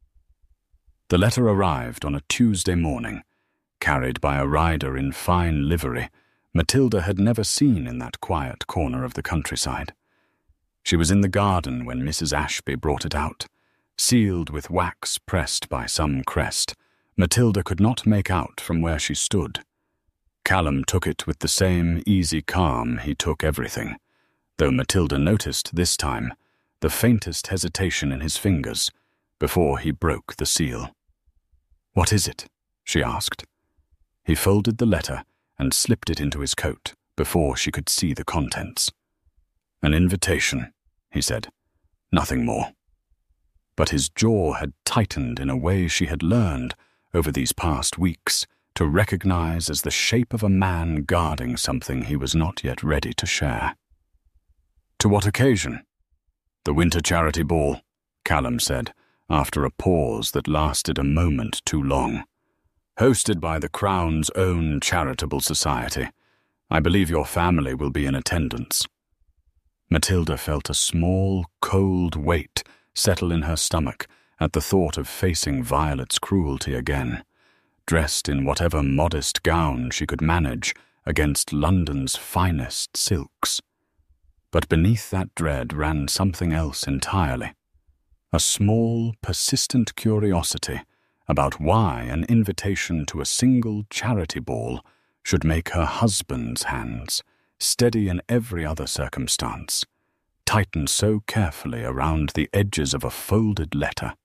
The letter arrived on a Tuesday morning, carried by a rider in fine livery Matilda had never seen in that quiet corner of the countryside. She was in the garden when Missus Ashby brought it out, sealed with wax pressed by some crest. Matilda could not make out from where she stood. Callum took it with the same easy calm he took everything, though Matilda noticed this time the faintest hesitation in his fingers before he broke the seal. "What is it?" she asked. He folded the letter and slipped it into his coat before she could see the contents. "An invitation," he said. "Nothing more." But his jaw had tightened in a way she had learned over these past weeks to recognize as the shape of a man guarding something he was not yet ready to share. "To what occasion?" "The winter charity ball," Callum said, after a pause that lasted a moment too long. "Hosted by the Crown's own charitable society. I believe your family will be in attendance." Matilda felt a small, cold weight settle in her stomach at the thought of facing Violet's cruelty again, dressed in whatever modest gown she could manage against London's finest silks. But beneath that dread ran something else entirely. A small, persistent curiosity about why an invitation to a single charity ball should make her husband's hands, steady in every other circumstance, tighten so carefully around the edges of a folded letter.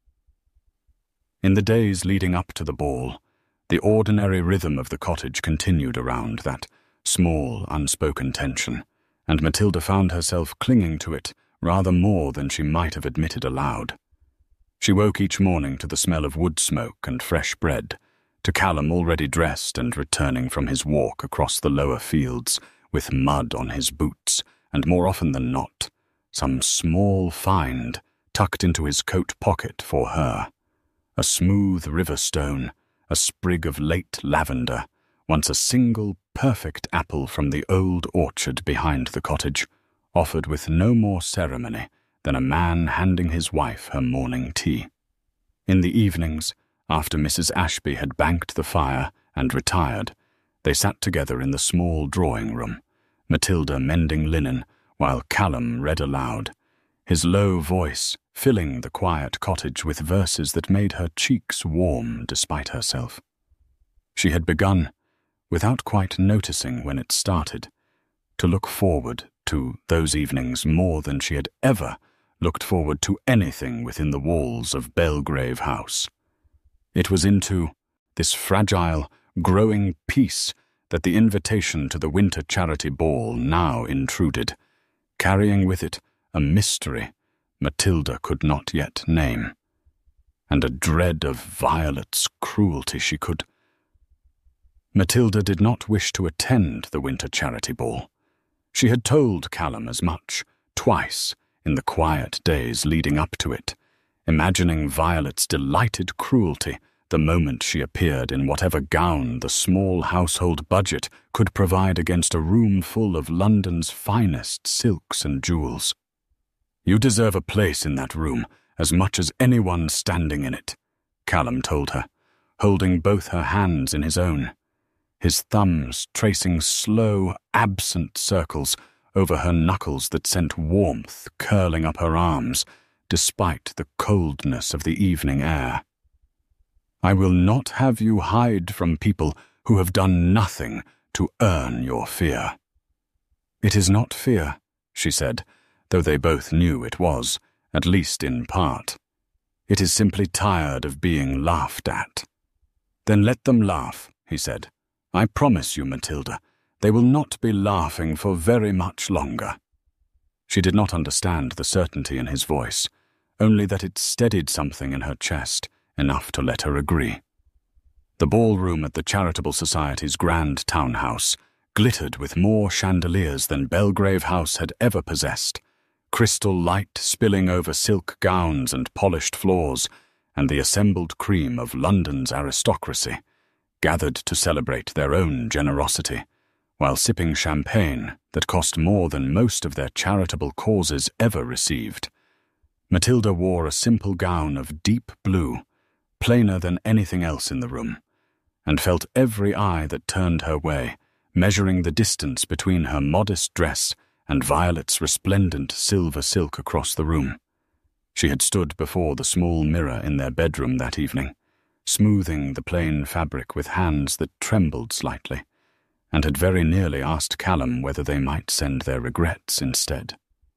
In the days leading up to the ball, the ordinary rhythm of the cottage continued around that small, unspoken tension, and Matilda found herself clinging to it rather more than she might have admitted aloud. She woke each morning to the smell of wood smoke and fresh bread, to Callum already dressed and returning from his walk across the lower fields with mud on his boots, and more often than not, some small find tucked into his coat pocket for her. A smooth river stone, a sprig of late lavender, once a single perfect apple from the old orchard behind the cottage, offered with no more ceremony than a man handing his wife her morning tea. In the evenings, after Missus Ashby had banked the fire and retired, they sat together in the small drawing-room, Matilda mending linen while Callum read aloud, his low voice filling the quiet cottage with verses that made her cheeks warm despite herself. She had begun, without quite noticing when it started, to look forward to those evenings more than she had ever looked forward to anything within the walls of Belgrave House. It was into this fragile, growing peace that the invitation to the winter charity ball now intruded, carrying with it a mystery Matilda could not yet name, and a dread of Violet's cruelty she could. Matilda did not wish to attend the winter charity ball. She had told Callum as much, twice, in the quiet days leading up to it, imagining Violet's delighted cruelty the moment she appeared in whatever gown the small household budget could provide against a room full of London's finest silks and jewels. "You deserve a place in that room as much as anyone standing in it," Callum told her, holding both her hands in his own, his thumbs tracing slow, absent circles over her knuckles that sent warmth curling up her arms, despite the coldness of the evening air. "I will not have you hide from people who have done nothing to earn your fear." "It is not fear," she said, though they both knew it was, at least in part. "It is simply tired of being laughed at." "Then let them laugh," he said. "I promise you, Matilda, they will not be laughing for very much longer." She did not understand the certainty in his voice, only that it steadied something in her chest, enough to let her agree. The ballroom at the Charitable Society's grand townhouse glittered with more chandeliers than Belgrave House had ever possessed, crystal light spilling over silk gowns and polished floors, and the assembled cream of London's aristocracy, gathered to celebrate their own generosity, while sipping champagne that cost more than most of their charitable causes ever received. Matilda wore a simple gown of deep blue, plainer than anything else in the room, and felt every eye that turned her way, measuring the distance between her modest dress and Violet's resplendent silver silk across the room. She had stood before the small mirror in their bedroom that evening, smoothing the plain fabric with hands that trembled slightly, and had very nearly asked Callum whether they might send their regrets instead.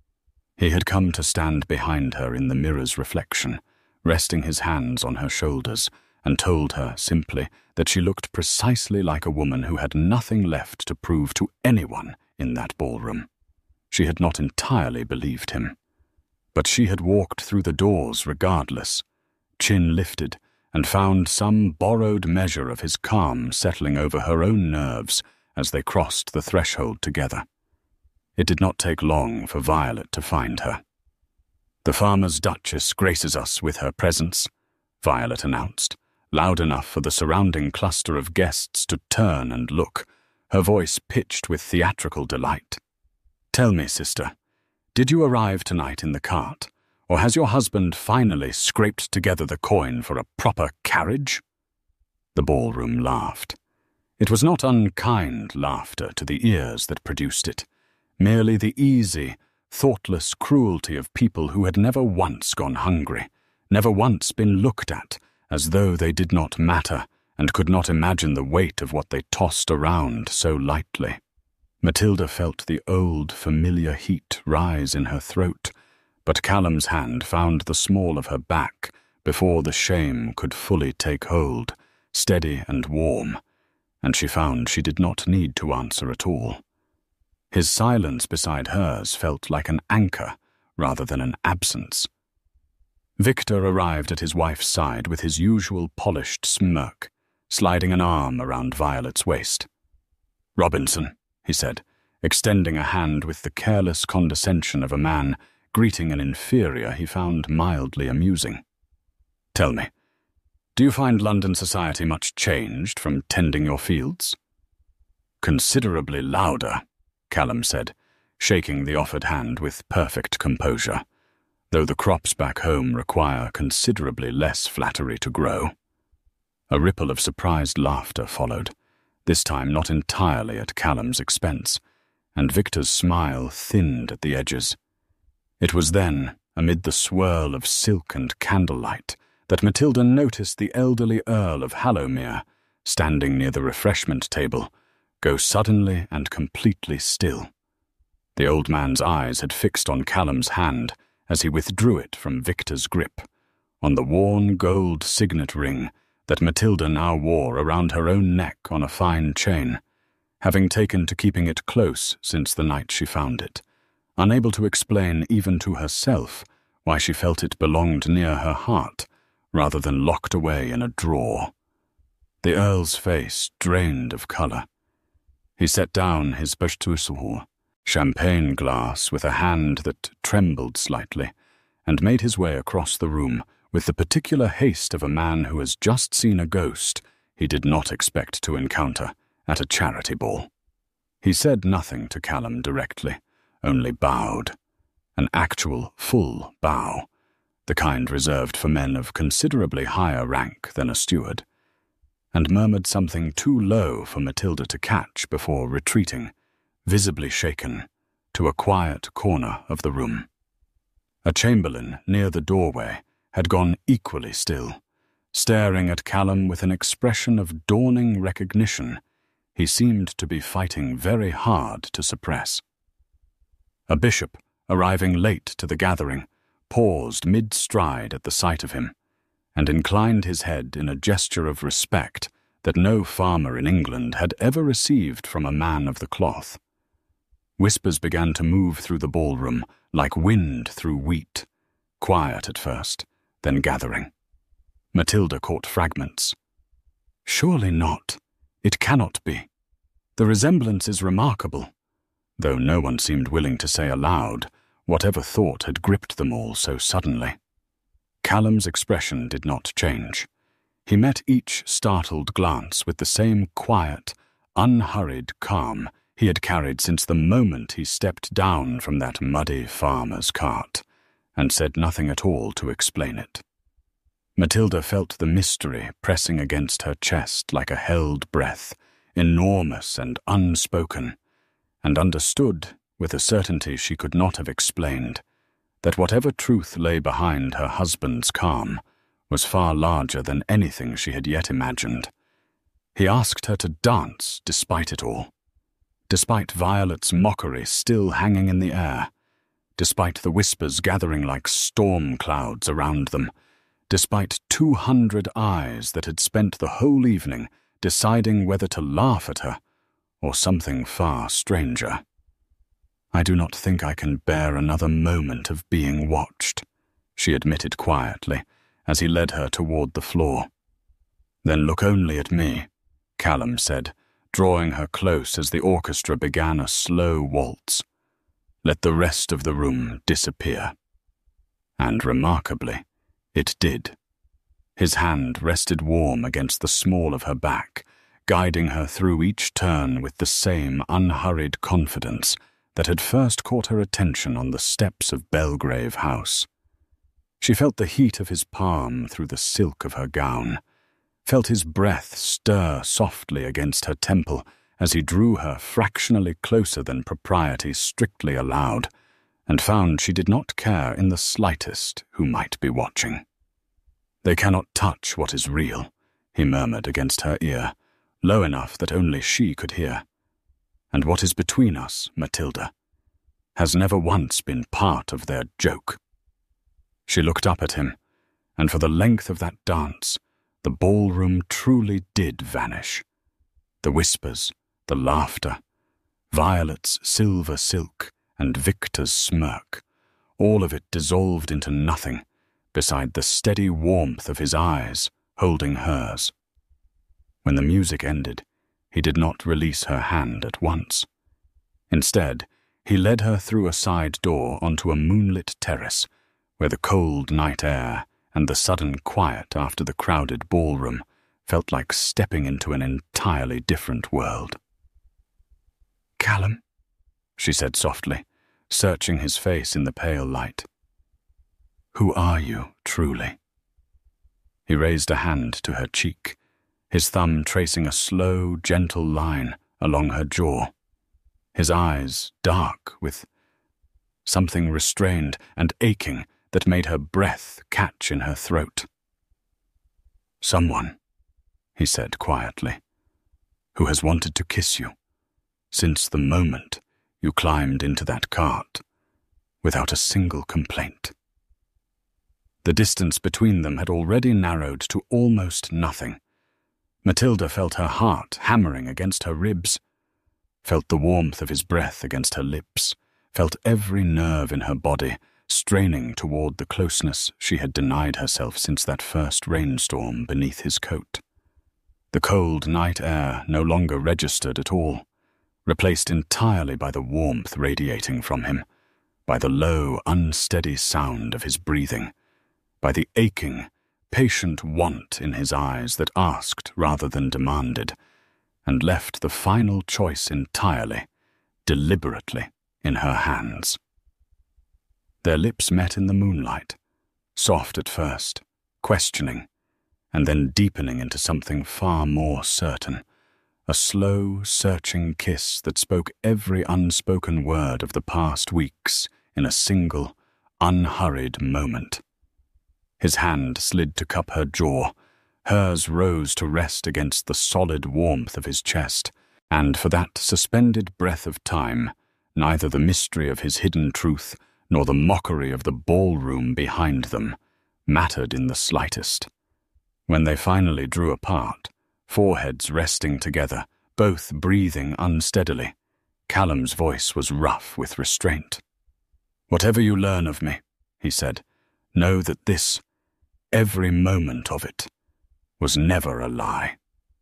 He had come to stand behind her in the mirror's reflection, resting his hands on her shoulders, and told her simply that she looked precisely like a woman who had nothing left to prove to anyone in that ballroom. She had not entirely believed him, but she had walked through the doors regardless, chin lifted, and found some borrowed measure of his calm settling over her own nerves as they crossed the threshold together. It did not take long for Violet to find her. "The farmer's duchess graces us with her presence," Violet announced, loud enough for the surrounding cluster of guests to turn and look, her voice pitched with theatrical delight. "Tell me, sister, did you arrive tonight in the cart, or has your husband finally scraped together the coin for a proper carriage?" The ballroom laughed. It was not unkind laughter to the ears that produced it, merely the easy, thoughtless cruelty of people who had never once gone hungry, never once been looked at as though they did not matter and could not imagine the weight of what they tossed around so lightly. Matilda felt the old, familiar heat rise in her throat, but Callum's hand found the small of her back before the shame could fully take hold, steady and warm, and she found she did not need to answer at all. His silence beside hers felt like an anchor rather than an absence. Victor arrived at his wife's side with his usual polished smirk, sliding an arm around Violet's waist. "Robinson," he said, extending a hand with the careless condescension of a man greeting an inferior he found mildly amusing. "Tell me, do you find London society much changed from tending your fields?" "Considerably louder," Callum said, shaking the offered hand with perfect composure, though the crops back home require considerably less flattery to grow. A ripple of surprised laughter followed, this time not entirely at Callum's expense, and Victor's smile thinned at the edges. It was then, amid the swirl of silk and candlelight, that Matilda noticed the elderly Earl of Hallowmere, standing near the refreshment table, go suddenly and completely still. The old man's eyes had fixed on Callum's hand as he withdrew it from Victor's grip, on the worn gold signet ring that Matilda now wore around her own neck on a fine chain, having taken to keeping it close since the night she found it, unable to explain even to herself why she felt it belonged near her heart rather than locked away in a drawer. The Earl's face drained of colour. He set down his Berchtesgaden champagne glass with a hand that trembled slightly, and made his way across the room with the particular haste of a man who has just seen a ghost he did not expect to encounter at a charity ball. He said nothing to Callum directly, only bowed, an actual full bow, the kind reserved for men of considerably higher rank than a steward, and murmured something too low for Matilda to catch before retreating, visibly shaken, to a quiet corner of the room. A chamberlain near the doorway had gone equally still, staring at Callum with an expression of dawning recognition he seemed to be fighting very hard to suppress. A bishop, arriving late to the gathering, paused mid-stride at the sight of him, and inclined his head in a gesture of respect that no farmer in England had ever received from a man of the cloth. Whispers began to move through the ballroom like wind through wheat, quiet at first, then gathering. Matilda caught fragments. Surely not. It cannot be. The resemblance is remarkable, though no one seemed willing to say aloud whatever thought had gripped them all so suddenly. Callum's expression did not change. He met each startled glance with the same quiet, unhurried calm he had carried since the moment he stepped down from that muddy farmer's cart, and said nothing at all to explain it. Matilda felt the mystery pressing against her chest like a held breath, enormous and unspoken, and understood, with a certainty she could not have explained, that whatever truth lay behind her husband's calm was far larger than anything she had yet imagined. He asked her to dance despite it all, despite Violet's mockery still hanging in the air, despite the whispers gathering like storm clouds around them, despite two hundred eyes that had spent the whole evening deciding whether to laugh at her or something far stranger. "I do not think I can bear another moment of being watched," she admitted quietly as he led her toward the floor. "Then look only at me," Callum said, drawing her close as the orchestra began a slow waltz. "Let the rest of the room disappear." And remarkably, it did. His hand rested warm against the small of her back, guiding her through each turn with the same unhurried confidence that had first caught her attention on the steps of Belgrave House. She felt the heat of his palm through the silk of her gown, felt his breath stir softly against her temple as he drew her fractionally closer than propriety strictly allowed, and found she did not care in the slightest who might be watching. "They cannot touch what is real," he murmured against her ear, low enough that only she could hear. "And what is between us, Matilda, has never once been part of their joke." She looked up at him, and for the length of that dance, the ballroom truly did vanish. The whispers, the laughter, Violet's silver silk, and Victor's smirk, all of it dissolved into nothing beside the steady warmth of his eyes holding hers. When the music ended, he did not release her hand at once. Instead, he led her through a side door onto a moonlit terrace where the cold night air and the sudden quiet after the crowded ballroom felt like stepping into an entirely different world. "Callum," she said softly, searching his face in the pale light. "Who are you, truly?" He raised a hand to her cheek, his thumb tracing a slow, gentle line along her jaw, his eyes dark with something restrained and aching that made her breath catch in her throat. "Someone," he said quietly, "who has wanted to kiss you since the moment you climbed into that cart without a single complaint." The distance between them had already narrowed to almost nothing, Matilda felt her heart hammering against her ribs, felt the warmth of his breath against her lips, felt every nerve in her body straining toward the closeness she had denied herself since that first rainstorm beneath his coat. The cold night air no longer registered at all, replaced entirely by the warmth radiating from him, by the low, unsteady sound of his breathing, by the aching, patient want in his eyes that asked rather than demanded, and left the final choice entirely, deliberately, in her hands. Their lips met in the moonlight, soft at first, questioning, and then deepening into something far more certain, a slow, searching kiss that spoke every unspoken word of the past weeks in a single, unhurried moment. His hand slid to cup her jaw, hers rose to rest against the solid warmth of his chest, and for that suspended breath of time, neither the mystery of his hidden truth nor the mockery of the ballroom behind them mattered in the slightest. When they finally drew apart, foreheads resting together, both breathing unsteadily, Callum's voice was rough with restraint. "Whatever you learn of me," he said, "know that this, every moment of it, was never a lie."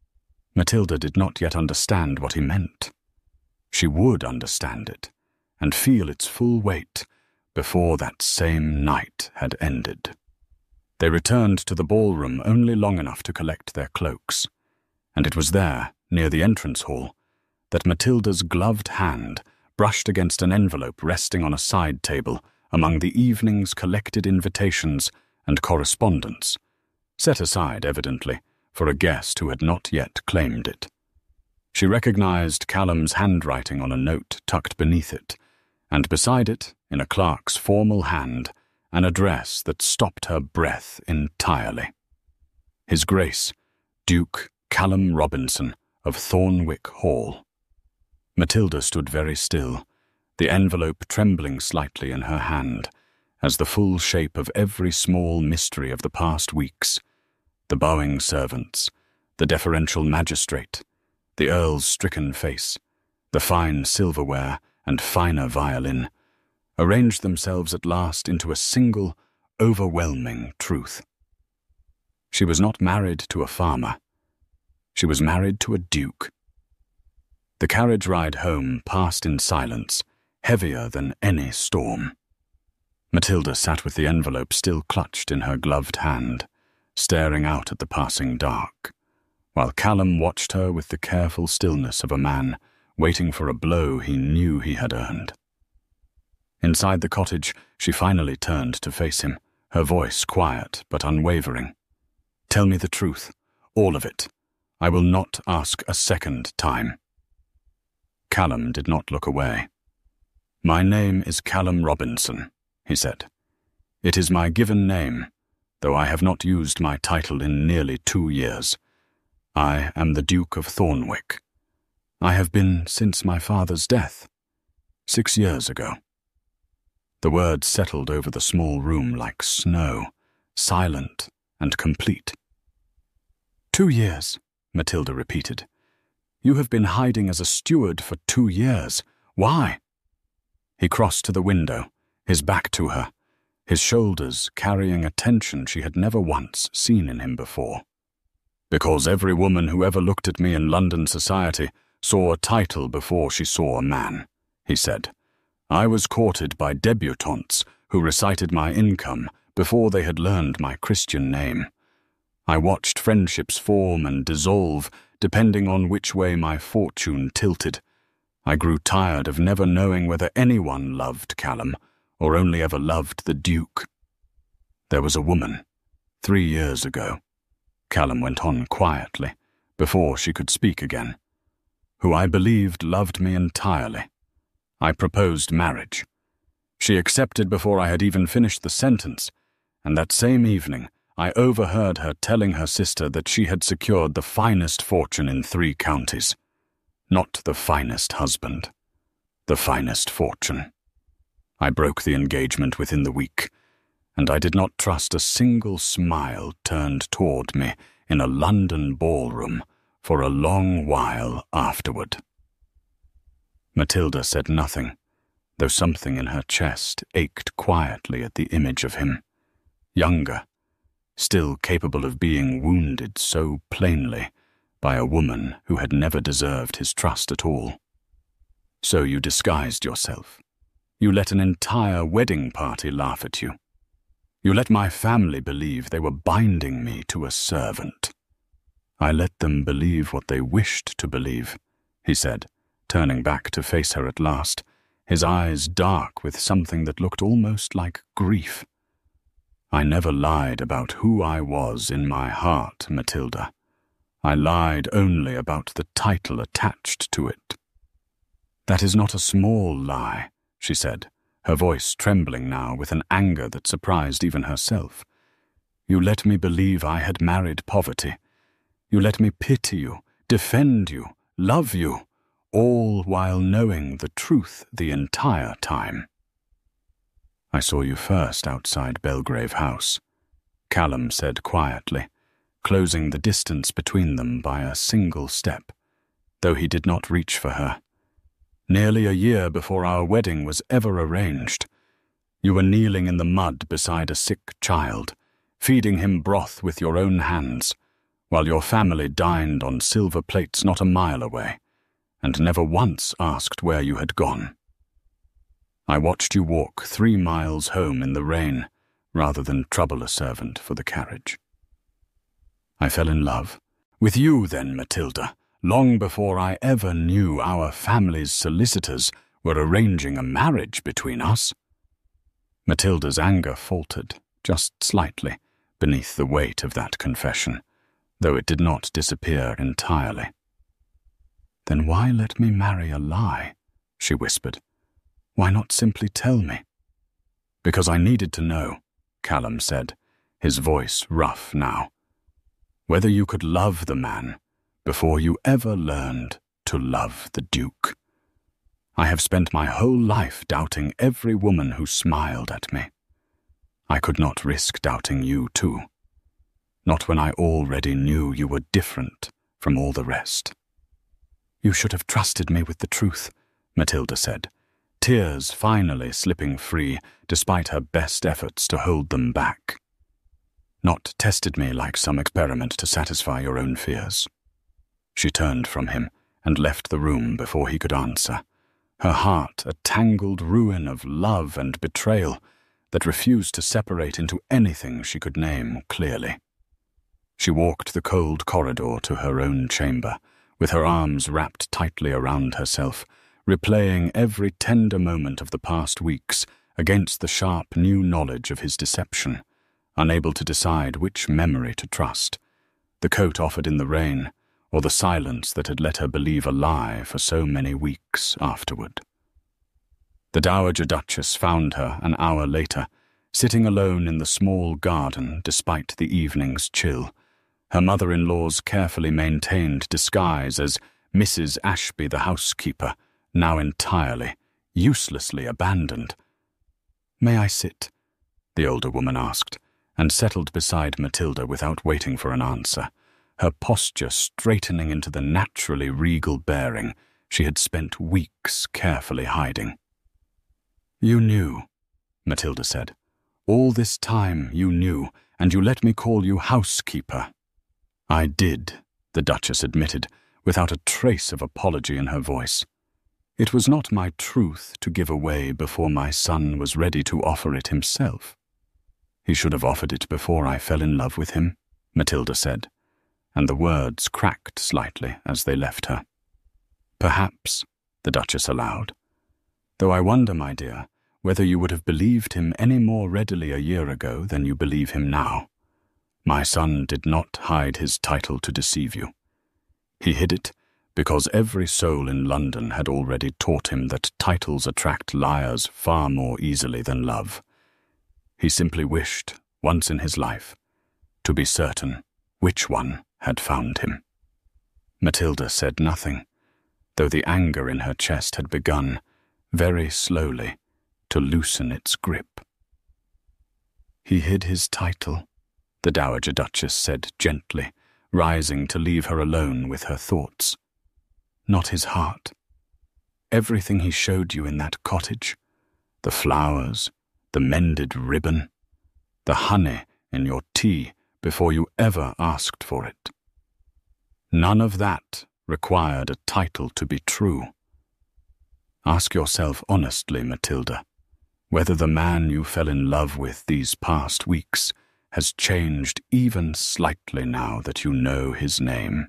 Matilda did not yet understand what he meant. She would understand it, and feel its full weight, before that same night had ended. They returned to the ballroom only long enough to collect their cloaks, and it was there, near the entrance hall, that Matilda's gloved hand brushed against an envelope resting on a side table among the evening's collected invitations and correspondence, set aside, evidently, for a guest who had not yet claimed it. She recognized Callum's handwriting on a note tucked beneath it, and beside it, in a clerk's formal hand, an address that stopped her breath entirely. His Grace, Duke Callum Robinson of Thornwick Hall. Matilda stood very still, the envelope trembling slightly in her hand, as the full shape of every small mystery of the past weeks, the bowing servants, the deferential magistrate, the Earl's stricken face, the fine silverware and finer violin, arranged themselves at last into a single, overwhelming truth. She was not married to a farmer. She was married to a duke. The carriage ride home passed in silence, heavier than any storm. Matilda sat with the envelope still clutched in her gloved hand, staring out at the passing dark, while Callum watched her with the careful stillness of a man waiting for a blow he knew he had earned. Inside the cottage, she finally turned to face him, her voice quiet but unwavering. "Tell me the truth, all of it. I will not ask a second time." Callum did not look away. "My name is Callum Robinson," he said. "It is my given name, though I have not used my title in nearly two years. I am the Duke of Thornwick. I have been since my father's death, six years ago." The words settled over the small room like snow, silent and complete. "Two years," Matilda repeated. "You have been hiding as a steward for two years. Why?" He crossed to the window, his back to her, his shoulders carrying a tension she had never once seen in him before. "Because every woman who ever looked at me in London society saw a title before she saw a man," he said. "I was courted by debutantes who recited my income before they had learned my Christian name. I watched friendships form and dissolve depending on which way my fortune tilted. I grew tired of never knowing whether anyone loved Callum or only ever loved the Duke. There was a woman, three years ago," Callum went on quietly, before she could speak again, "who I believed loved me entirely. I proposed marriage. She accepted before I had even finished the sentence, and that same evening I overheard her telling her sister that she had secured the finest fortune in three counties. Not the finest husband, the finest fortune. I broke the engagement within the week, and I did not trust a single smile turned toward me in a London ballroom for a long while afterward. Matilda said nothing, though something in her chest ached quietly at the image of him, younger, still capable of being wounded so plainly by a woman who had never deserved his trust at all. So you disguised yourself. You let an entire wedding party laugh at you. You let my family believe they were binding me to a servant. I let them believe what they wished to believe, he said, turning back to face her at last, his eyes dark with something that looked almost like grief. I never lied about who I was in my heart, Matilda. I lied only about the title attached to it. That is not a small lie, she said, her voice trembling now with an anger that surprised even herself. You let me believe I had married poverty. You let me pity you, defend you, love you, all while knowing the truth the entire time. I saw you first outside Belgrave House, Callum said quietly, closing the distance between them by a single step, though he did not reach for her. Nearly a year before our wedding was ever arranged, you were kneeling in the mud beside a sick child, feeding him broth with your own hands, while your family dined on silver plates not a mile away, and never once asked where you had gone. I watched you walk three miles home in the rain, rather than trouble a servant for the carriage. I fell in love. With you then, Matilda, long before I ever knew our family's solicitors were arranging a marriage between us. Matilda's anger faltered, just slightly, beneath the weight of that confession, though it did not disappear entirely. Then why let me marry a lie? She whispered. Why not simply tell me? Because I needed to know, Callum said, his voice rough now. Whether you could love the man before you ever learned to love the Duke. I have spent my whole life doubting every woman who smiled at me. I could not risk doubting you too. Not when I already knew you were different from all the rest. You should have trusted me with the truth, Matilda said, tears finally slipping free despite her best efforts to hold them back. Not tested me like some experiment to satisfy your own fears. She turned from him and left the room before he could answer, her heart a tangled ruin of love and betrayal that refused to separate into anything she could name clearly. She walked the cold corridor to her own chamber, with her arms wrapped tightly around herself, replaying every tender moment of the past weeks against the sharp new knowledge of his deception, unable to decide which memory to trust, the coat offered in the rain, or the silence that had let her believe a lie for so many weeks afterward. The Dowager Duchess found her an hour later, sitting alone in the small garden despite the evening's chill, her mother-in-law's carefully maintained disguise as Missus Ashby the housekeeper, now entirely, uselessly abandoned. "May I sit?" the older woman asked, and settled beside Matilda without waiting for an answer, her posture straightening into the naturally regal bearing she had spent weeks carefully hiding. "You knew," Matilda said. "All this time you knew, and you let me call you housekeeper." "I did," the Duchess admitted, without a trace of apology in her voice. "It was not my truth to give away before my son was ready to offer it himself." "He should have offered it before I fell in love with him," Matilda said, and the words cracked slightly as they left her. "Perhaps," the Duchess allowed. "Though I wonder, my dear, whether you would have believed him any more readily a year ago than you believe him now. My son did not hide his title to deceive you. He hid it because every soul in London had already taught him that titles attract liars far more easily than love. He simply wished, once in his life, to be certain which one had found him." Matilda said nothing, though the anger in her chest had begun, very slowly, to loosen its grip. He hid his title, the Dowager Duchess said gently, rising to leave her alone with her thoughts. Not his heart. Everything he showed you in that cottage, the flowers, the mended ribbon, the honey in your tea before you ever asked for it. None of that required a title to be true. Ask yourself honestly, Matilda, whether the man you fell in love with these past weeks has changed even slightly now that you know his name.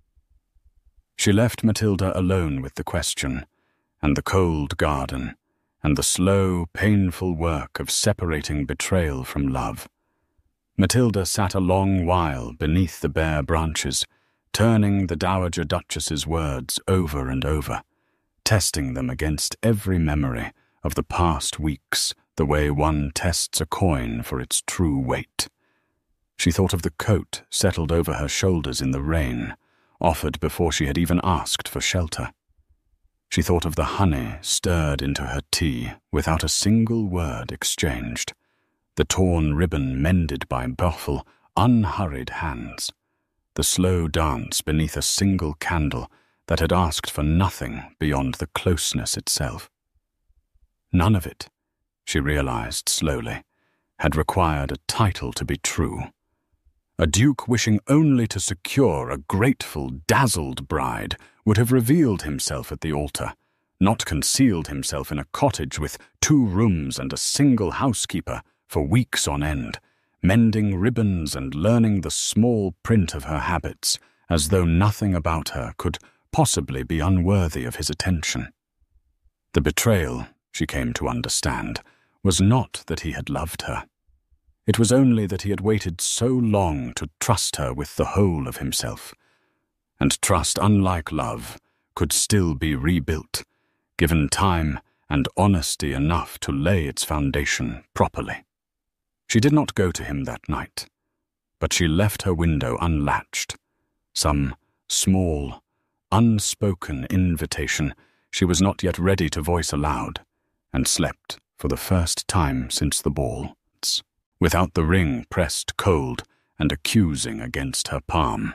She left Matilda alone with the question, and the cold garden, and the slow, painful work of separating betrayal from love. Matilda sat a long while beneath the bare branches, turning the Dowager Duchess's words over and over, testing them against every memory of the past weeks the way one tests a coin for its true weight. She thought of the coat settled over her shoulders in the rain, offered before she had even asked for shelter. She thought of the honey stirred into her tea without a single word exchanged, the torn ribbon mended by Bothwell, unhurried hands, the slow dance beneath a single candle that had asked for nothing beyond the closeness itself. None of it, she realized slowly, had required a title to be true. A duke wishing only to secure a grateful, dazzled bride would have revealed himself at the altar, not concealed himself in a cottage with two rooms and a single housekeeper for weeks on end, mending ribbons and learning the small print of her habits, as though nothing about her could possibly be unworthy of his attention. The betrayal, she came to understand, was not that he had loved her. It was only that he had waited so long to trust her with the whole of himself. And trust, unlike love, could still be rebuilt, given time and honesty enough to lay its foundation properly. She did not go to him that night, but she left her window unlatched, some small, unspoken invitation she was not yet ready to voice aloud, and slept for the first time since the ball, without the ring pressed cold and accusing against her palm.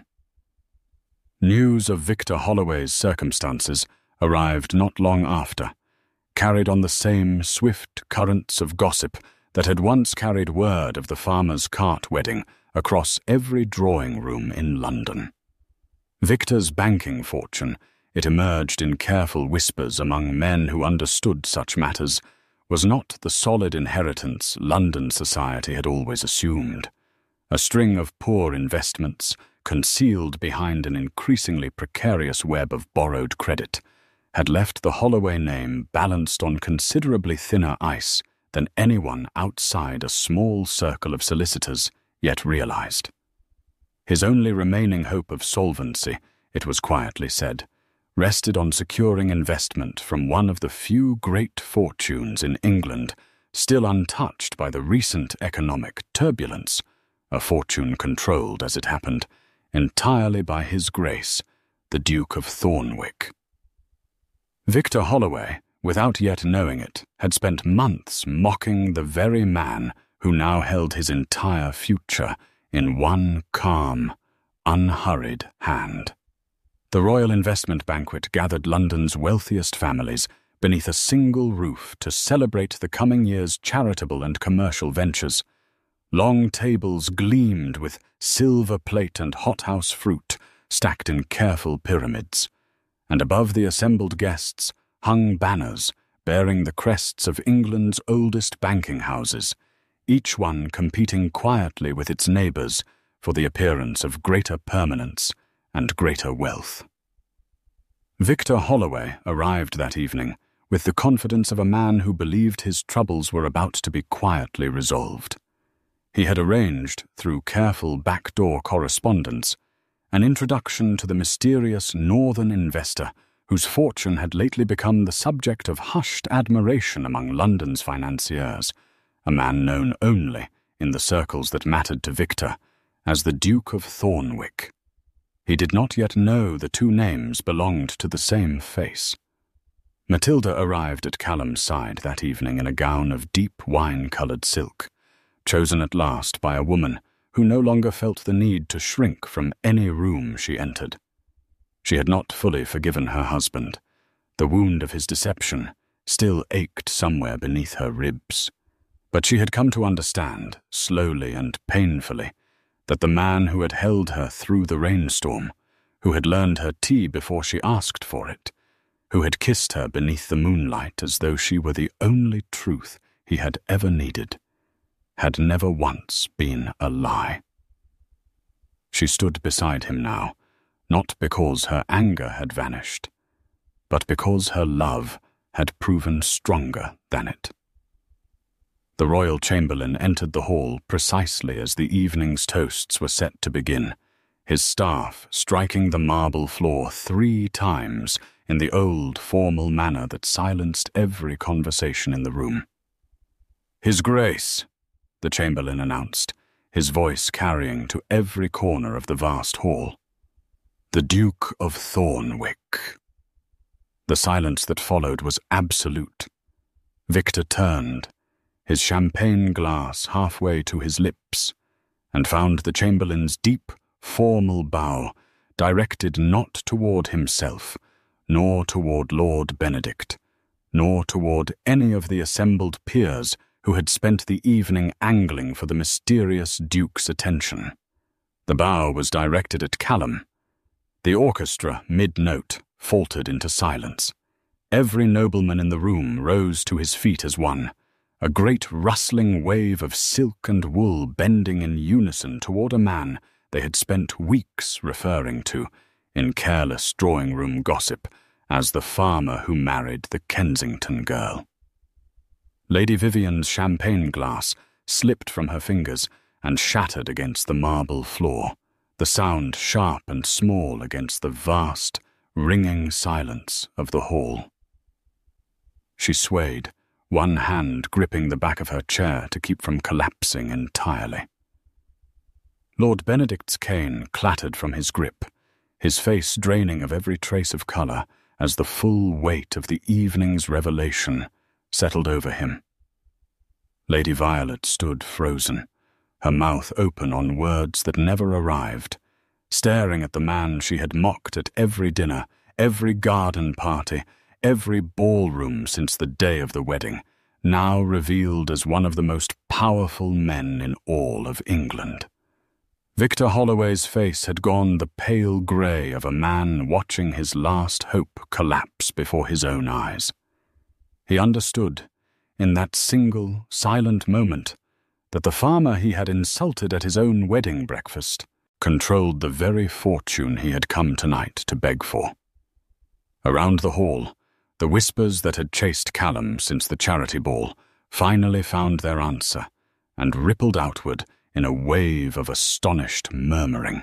News of Victor Holloway's circumstances arrived not long after, carried on the same swift currents of gossip that had once carried word of the farmer's cart wedding across every drawing-room in London. Victor's banking fortune, it emerged in careful whispers among men who understood such matters, was not the solid inheritance London society had always assumed. A string of poor investments, concealed behind an increasingly precarious web of borrowed credit, had left the Holloway name balanced on considerably thinner ice than anyone outside a small circle of solicitors yet realized. His only remaining hope of solvency, it was quietly said, rested on securing investment from one of the few great fortunes in England still untouched by the recent economic turbulence, a fortune controlled, as it happened, entirely by His Grace, the Duke of Thornwick. Victor Holloway, without yet knowing it, had spent months mocking the very man who now held his entire future in one calm, unhurried hand. The Royal Investment Banquet gathered London's wealthiest families beneath a single roof to celebrate the coming year's charitable and commercial ventures. Long tables gleamed with silver plate and hothouse fruit stacked in careful pyramids, and above the assembled guests hung banners bearing the crests of England's oldest banking houses, each one competing quietly with its neighbours for the appearance of greater permanence and greater wealth. Victor Holloway arrived that evening with the confidence of a man who believed his troubles were about to be quietly resolved. He had arranged, through careful backdoor correspondence, an introduction to the mysterious northern investor whose fortune had lately become the subject of hushed admiration among London's financiers, a man known only, in the circles that mattered to Victor, as the Duke of Thornwick. He did not yet know the two names belonged to the same face. Matilda arrived at Callum's side that evening in a gown of deep wine-coloured silk, chosen at last by a woman who no longer felt the need to shrink from any room she entered. She had not fully forgiven her husband. The wound of his deception still ached somewhere beneath her ribs. But she had come to understand, slowly and painfully, that the man who had held her through the rainstorm, who had learned her tea before she asked for it, who had kissed her beneath the moonlight as though she were the only truth he had ever needed, had never once been a lie. She stood beside him now, not because her anger had vanished, but because her love had proven stronger than it. The royal chamberlain entered the hall precisely as the evening's toasts were set to begin, his staff striking the marble floor three times in the old formal manner that silenced every conversation in the room. "His Grace," the chamberlain announced, his voice carrying to every corner of the vast hall. "The Duke of Thornwick." The silence that followed was absolute. Victor turned, his champagne glass halfway to his lips, and found the chamberlain's deep, formal bow directed not toward himself, nor toward Lord Benedict, nor toward any of the assembled peers who had spent the evening angling for the mysterious Duke's attention. The bow was directed at Callum. The orchestra, mid-note, faltered into silence. Every nobleman in the room rose to his feet as one, a great rustling wave of silk and wool bending in unison toward a man they had spent weeks referring to, in careless drawing-room gossip, as the farmer who married the Kensington girl. Lady Vivian's champagne glass slipped from her fingers and shattered against the marble floor, the sound sharp and small against the vast, ringing silence of the hall. She swayed, one hand gripping the back of her chair to keep from collapsing entirely. Lord Benedict's cane clattered from his grip, his face draining of every trace of colour as the full weight of the evening's revelation settled over him. Lady Violet stood frozen, her mouth open on words that never arrived, staring at the man she had mocked at every dinner, every garden party, every ballroom since the day of the wedding, now revealed as one of the most powerful men in all of England. Victor Holloway's face had gone the pale grey of a man watching his last hope collapse before his own eyes. He understood, in that single, silent moment, that the farmer he had insulted at his own wedding breakfast controlled the very fortune he had come tonight to beg for. Around the hall, the whispers that had chased Callum since the charity ball finally found their answer and rippled outward in a wave of astonished murmuring.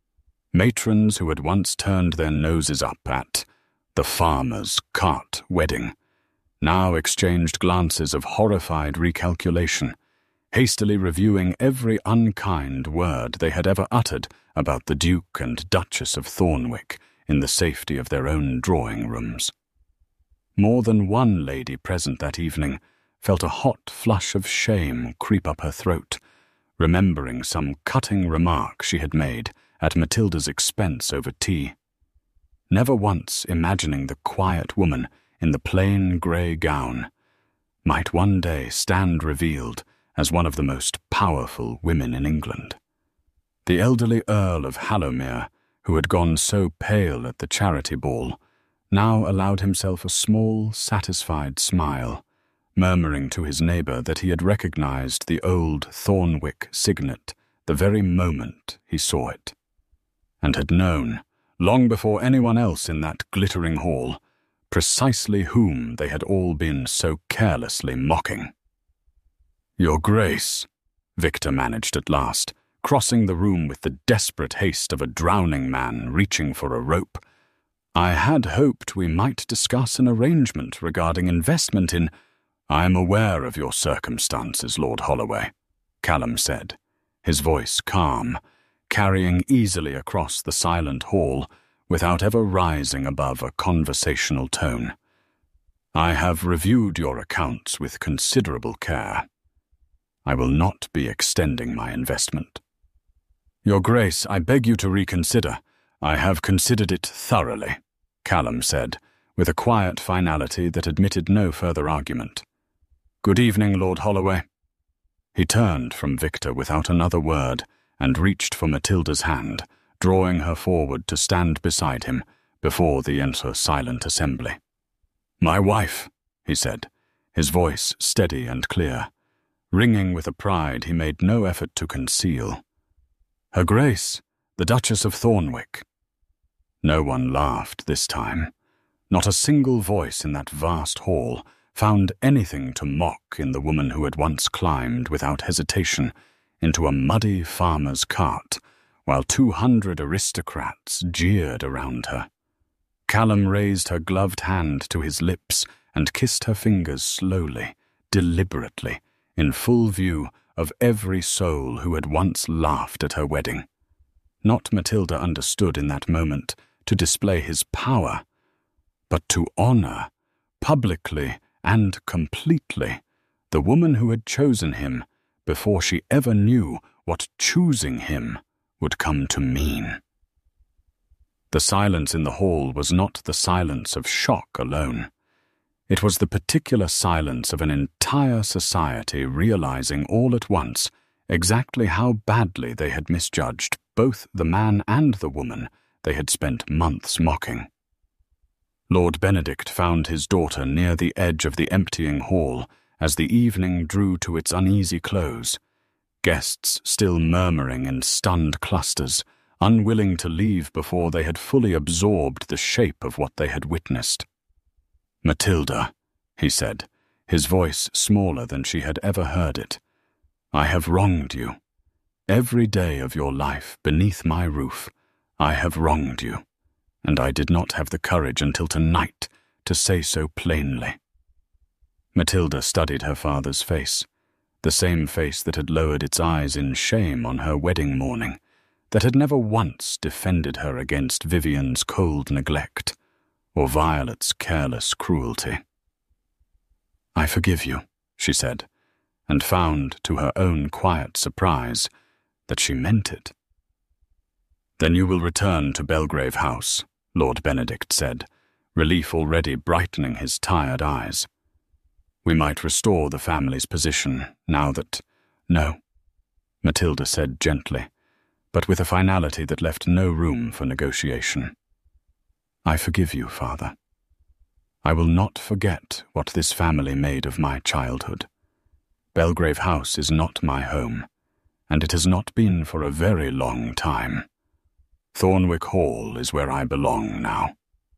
Matrons who had once turned their noses up at the farmer's cart wedding now exchanged glances of horrified recalculation, hastily reviewing every unkind word they had ever uttered about the Duke and Duchess of Thornwick in the safety of their own drawing-rooms. More than one lady present that evening felt a hot flush of shame creep up her throat, remembering some cutting remark she had made at Matilda's expense over tea. Never once imagining the quiet woman in the plain grey gown might one day stand revealed as one of the most powerful women in England. The elderly Earl of Hallowmere, who had gone so pale at the charity ball, now allowed himself a small, satisfied smile, murmuring to his neighbour that he had recognized the old Thornwick signet the very moment he saw it, and had known, long before anyone else in that glittering hall, precisely whom they had all been so carelessly mocking. "Your Grace," Victor managed at last, crossing the room with the desperate haste of a drowning man reaching for a rope, "I had hoped we might discuss an arrangement regarding investment in—" "I am aware of your circumstances, Lord Holloway," Callum said, his voice calm, carrying easily across the silent hall without ever rising above a conversational tone. "I have reviewed your accounts with considerable care. I will not be extending my investment." "Your Grace, I beg you to reconsider. I have considered it thoroughly," Callum said, with a quiet finality that admitted no further argument. "Good evening, Lord Holloway." He turned from Victor without another word and reached for Matilda's hand, drawing her forward to stand beside him before the enter silent assembly. "My wife," he said, his voice steady and clear, ringing with a pride he made no effort to conceal. "Her Grace, the Duchess of Thornwick." No one laughed this time. Not a single voice in that vast hall found anything to mock in the woman who had once climbed without hesitation into a muddy farmer's cart, while two hundred aristocrats jeered around her. Callum raised her gloved hand to his lips and kissed her fingers slowly, deliberately, in full view of every soul who had once laughed at her wedding. Not, Matilda understood in that moment, to display his power, but to honor, publicly and completely, the woman who had chosen him before she ever knew what choosing him would come to mean. The silence in the hall was not the silence of shock alone. It was the particular silence of an entire society realizing all at once exactly how badly they had misjudged both the man and the woman they had spent months mocking. Lord Benedict found his daughter near the edge of the emptying hall as the evening drew to its uneasy close, guests still murmuring in stunned clusters, unwilling to leave before they had fully absorbed the shape of what they had witnessed. "Matilda," he said, his voice smaller than she had ever heard it, "I have wronged you. Every day of your life beneath my roof, I have wronged you, and I did not have the courage until tonight to say so plainly." Matilda studied her father's face, the same face that had lowered its eyes in shame on her wedding morning, that had never once defended her against Vivian's cold neglect or Violet's careless cruelty. "I forgive you," she said, and found, to her own quiet surprise, that she meant it. "Then you will return to Belgrave House," Lord Benedict said, relief already brightening his tired eyes. "We might restore the family's position now that—" "No," Matilda said gently, but with a finality that left no room for negotiation. "I forgive you, Father. I will not forget what this family made of my childhood. Belgrave House is not my home, and it has not been for a very long time. Thornwick Hall is where I belong now."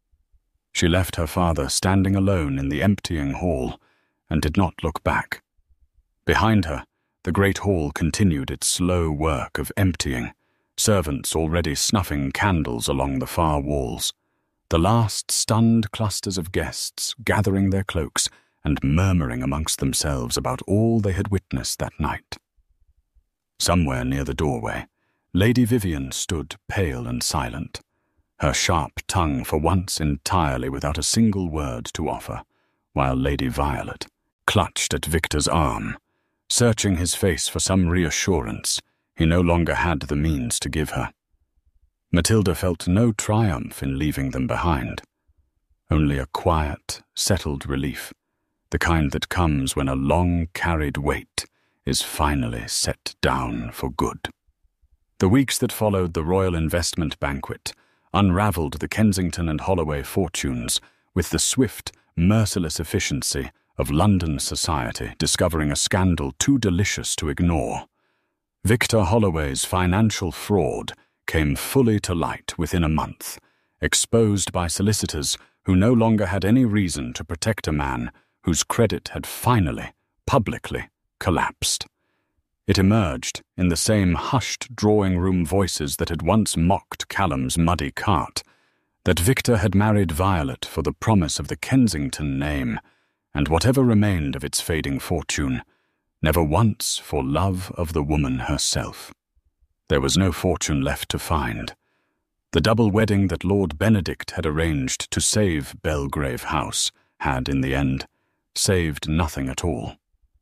She left her father standing alone in the emptying hall and did not look back. Behind her, the great hall continued its slow work of emptying, servants already snuffing candles along the far walls, the last stunned clusters of guests gathering their cloaks and murmuring amongst themselves about all they had witnessed that night. Somewhere near the doorway, Lady Vivian stood pale and silent, her sharp tongue for once entirely without a single word to offer, while Lady Violet clutched at Victor's arm, searching his face for some reassurance he no longer had the means to give her. Matilda felt no triumph in leaving them behind, only a quiet, settled relief, the kind that comes when a long-carried weight is finally set down for good. The weeks that followed the Royal Investment Banquet unravelled the Kensington and Holloway fortunes with the swift, merciless efficiency of London society discovering a scandal too delicious to ignore. Victor Holloway's financial fraud came fully to light within a month, exposed by solicitors who no longer had any reason to protect a man whose credit had finally, publicly, collapsed. It emerged in the same hushed drawing-room voices that had once mocked Callum's muddy cart, that Victor had married Violet for the promise of the Kensington name, and whatever remained of its fading fortune, never once for love of the woman herself. There was no fortune left to find. The double wedding that Lord Benedict had arranged to save Belgrave House had, in the end, saved nothing at all.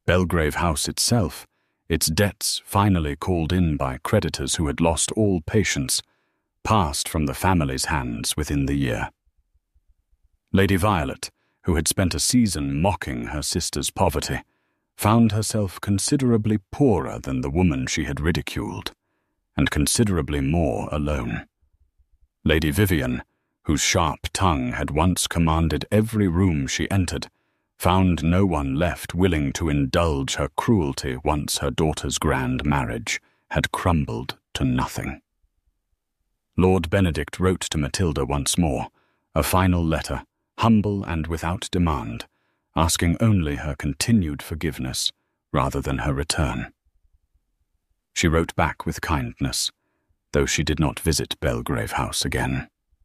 Belgrave House itself, its debts finally called in by creditors who had lost all patience, passed from the family's hands within the year. Lady Violet, who had spent a season mocking her sister's poverty, found herself considerably poorer than the woman she had ridiculed, and considerably more alone. Lady Vivian, whose sharp tongue had once commanded every room she entered, found no one left willing to indulge her cruelty once her daughter's grand marriage had crumbled to nothing. Lord Benedict wrote to Matilda once more, a final letter, humble and without demand, asking only her continued forgiveness rather than her return. She wrote back with kindness, though she did not visit Belgrave House again.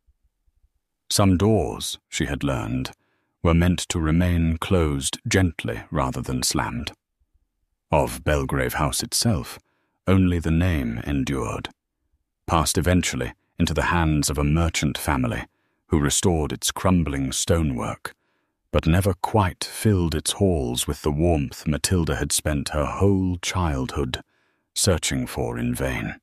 Some doors, she had learned, were meant to remain closed gently rather than slammed. Of Belgrave House itself, only the name endured, passed eventually into the hands of a merchant family who restored its crumbling stonework, but never quite filled its halls with the warmth Matilda had spent her whole childhood searching for in vain.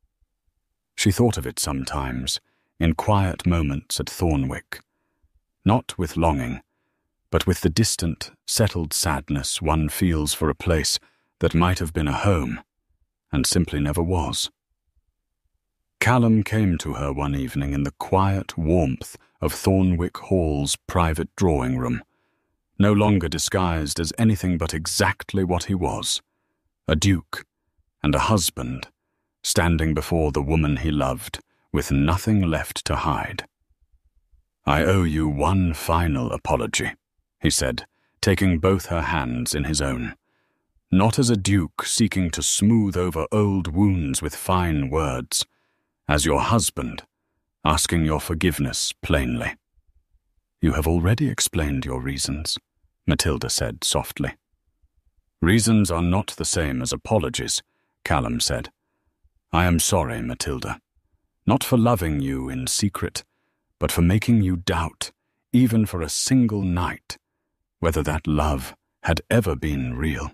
She thought of it sometimes, in quiet moments at Thornwick, not with longing, but with the distant, settled sadness one feels for a place that might have been a home, and simply never was. Callum came to her one evening in the quiet warmth of Thornwick Hall's private drawing room, no longer disguised as anything but exactly what he was, a duke and a husband, standing before the woman he loved, with nothing left to hide. "I owe you one final apology," he said, taking both her hands in his own, "not as a duke seeking to smooth over old wounds with fine words, as your husband, asking your forgiveness plainly." "You have already explained your reasons," Matilda said softly. "Reasons are not the same as apologies," Callum said. "I am sorry, Matilda, not for loving you in secret, but for making you doubt, even for a single night, whether that love had ever been real."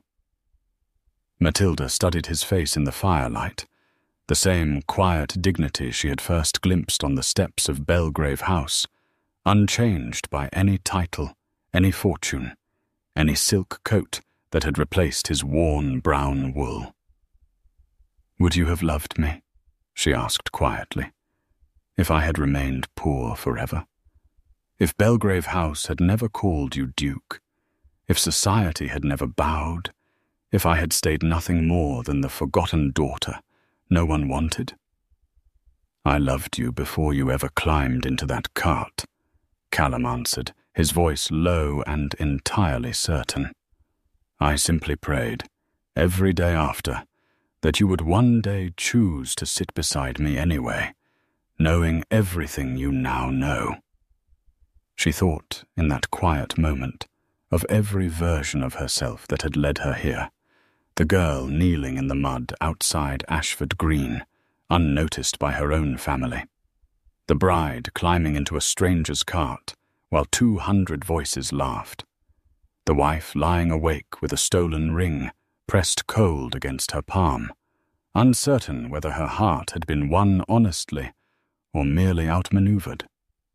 Matilda studied his face in the firelight, the same quiet dignity she had first glimpsed on the steps of Belgrave House, unchanged by any title, any fortune, any silk coat that had replaced his worn brown wool. "Would you have loved me," she asked quietly, "if I had remained poor forever? If Belgrave House had never called you duke, if society had never bowed, if I had stayed nothing more than the forgotten daughter no one wanted?" "I loved you before you ever climbed into that cart," Callum answered, his voice low and entirely certain. "I simply prayed, every day after, that you would one day choose to sit beside me anyway, knowing everything you now know." She thought, in that quiet moment, of every version of herself that had led her here, the girl kneeling in the mud outside Ashford Green, unnoticed by her own family, the bride climbing into a stranger's cart while two hundred voices laughed, the wife lying awake with a stolen ring pressed cold against her palm, uncertain whether her heart had been won honestly or merely outmaneuvered.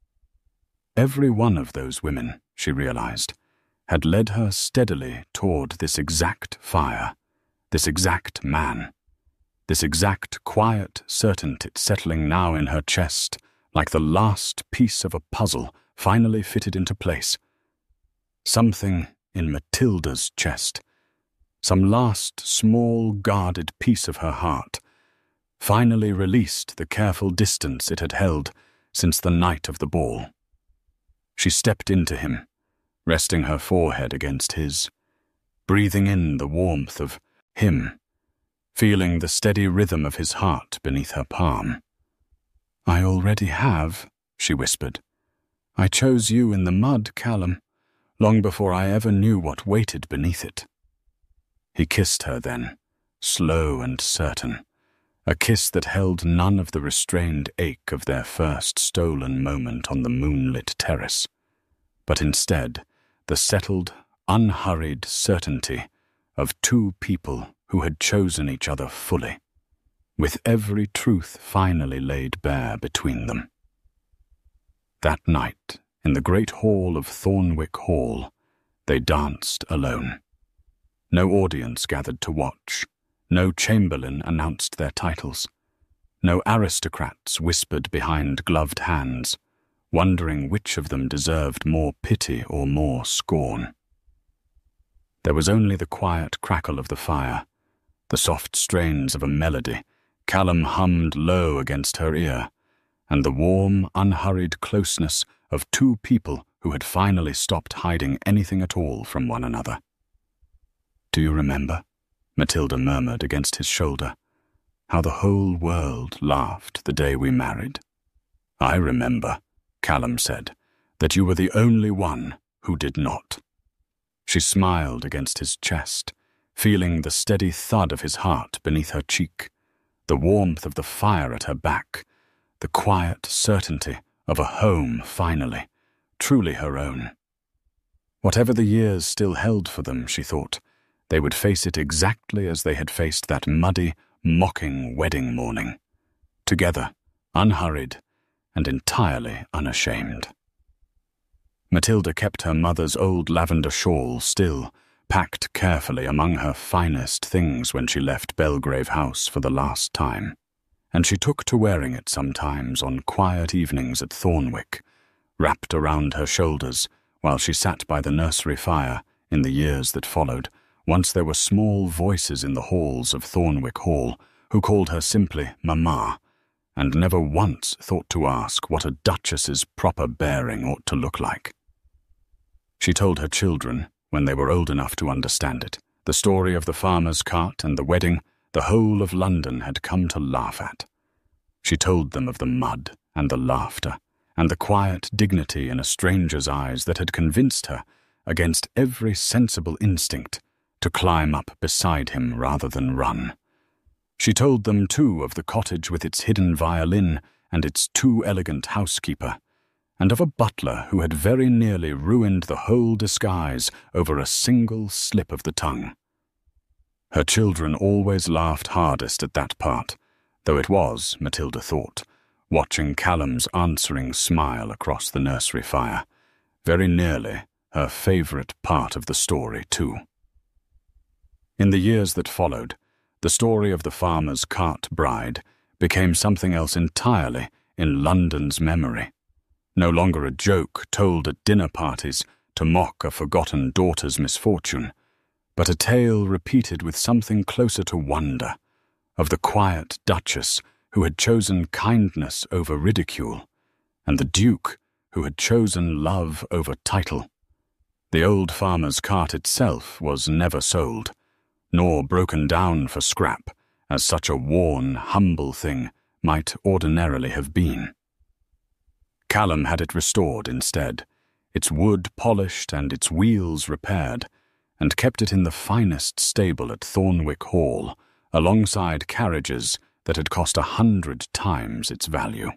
Every one of those women, she realized, had led her steadily toward this exact fire, this exact man, this exact quiet certainty settling now in her chest like the last piece of a puzzle finally fitted into place. Something in Matilda's chest, some last small guarded piece of her heart, finally released the careful distance it had held since the night of the ball. She stepped into him, resting her forehead against his, breathing in the warmth of him, feeling the steady rhythm of his heart beneath her palm. "I already have," she whispered. "I chose you in the mud, Callum, long before I ever knew what waited beneath it." He kissed her then, slow and certain, a kiss that held none of the restrained ache of their first stolen moment on the moonlit terrace, but instead the settled, unhurried certainty of two people who had chosen each other fully, with every truth finally laid bare between them. That night, in the great hall of Thornwick Hall, they danced alone. No audience gathered to watch, no chamberlain announced their titles, no aristocrats whispered behind gloved hands, wondering which of them deserved more pity or more scorn. There was only the quiet crackle of the fire, the soft strains of a melody Callum hummed low against her ear, and the warm, unhurried closeness of two people who had finally stopped hiding anything at all from one another. "Do you remember?" Matilda murmured against his shoulder. "How the whole world laughed the day we married." "I remember," Callum said, "that you were the only one who did not." She smiled against his chest, feeling the steady thud of his heart beneath her cheek, the warmth of the fire at her back, the quiet certainty of a home finally, truly her own. Whatever the years still held for them, she thought, they would face it exactly as they had faced that muddy, mocking wedding morning, together, unhurried, and entirely unashamed. Matilda kept her mother's old lavender shawl still, packed carefully among her finest things when she left Belgrave House for the last time, and she took to wearing it sometimes on quiet evenings at Thornwick, wrapped around her shoulders while she sat by the nursery fire in the years that followed, once there were small voices in the halls of Thornwick Hall who called her simply Mamma, and never once thought to ask what a duchess's proper bearing ought to look like. She told her children, when they were old enough to understand it, the story of the farmer's cart and the wedding the whole of London had come to laugh at. She told them of the mud and the laughter, and the quiet dignity in a stranger's eyes that had convinced her, against every sensible instinct, to climb up beside him rather than run. She told them, too, of the cottage with its hidden violin and its too elegant housekeeper, and of a butler who had very nearly ruined the whole disguise over a single slip of the tongue. Her children always laughed hardest at that part, though it was, Matilda thought, watching Callum's answering smile across the nursery fire, very nearly her favourite part of the story, too. In the years that followed, the story of the farmer's cart bride became something else entirely in London's memory, no longer a joke told at dinner parties to mock a forgotten daughter's misfortune, but a tale repeated with something closer to wonder, of the quiet duchess who had chosen kindness over ridicule, and the duke who had chosen love over title. The old farmer's cart itself was never sold, nor broken down for scrap, as such a worn, humble thing might ordinarily have been. Callum had it restored instead, its wood polished and its wheels repaired, and kept it in the finest stable at Thornwick Hall, alongside carriages that had cost a hundred times its value.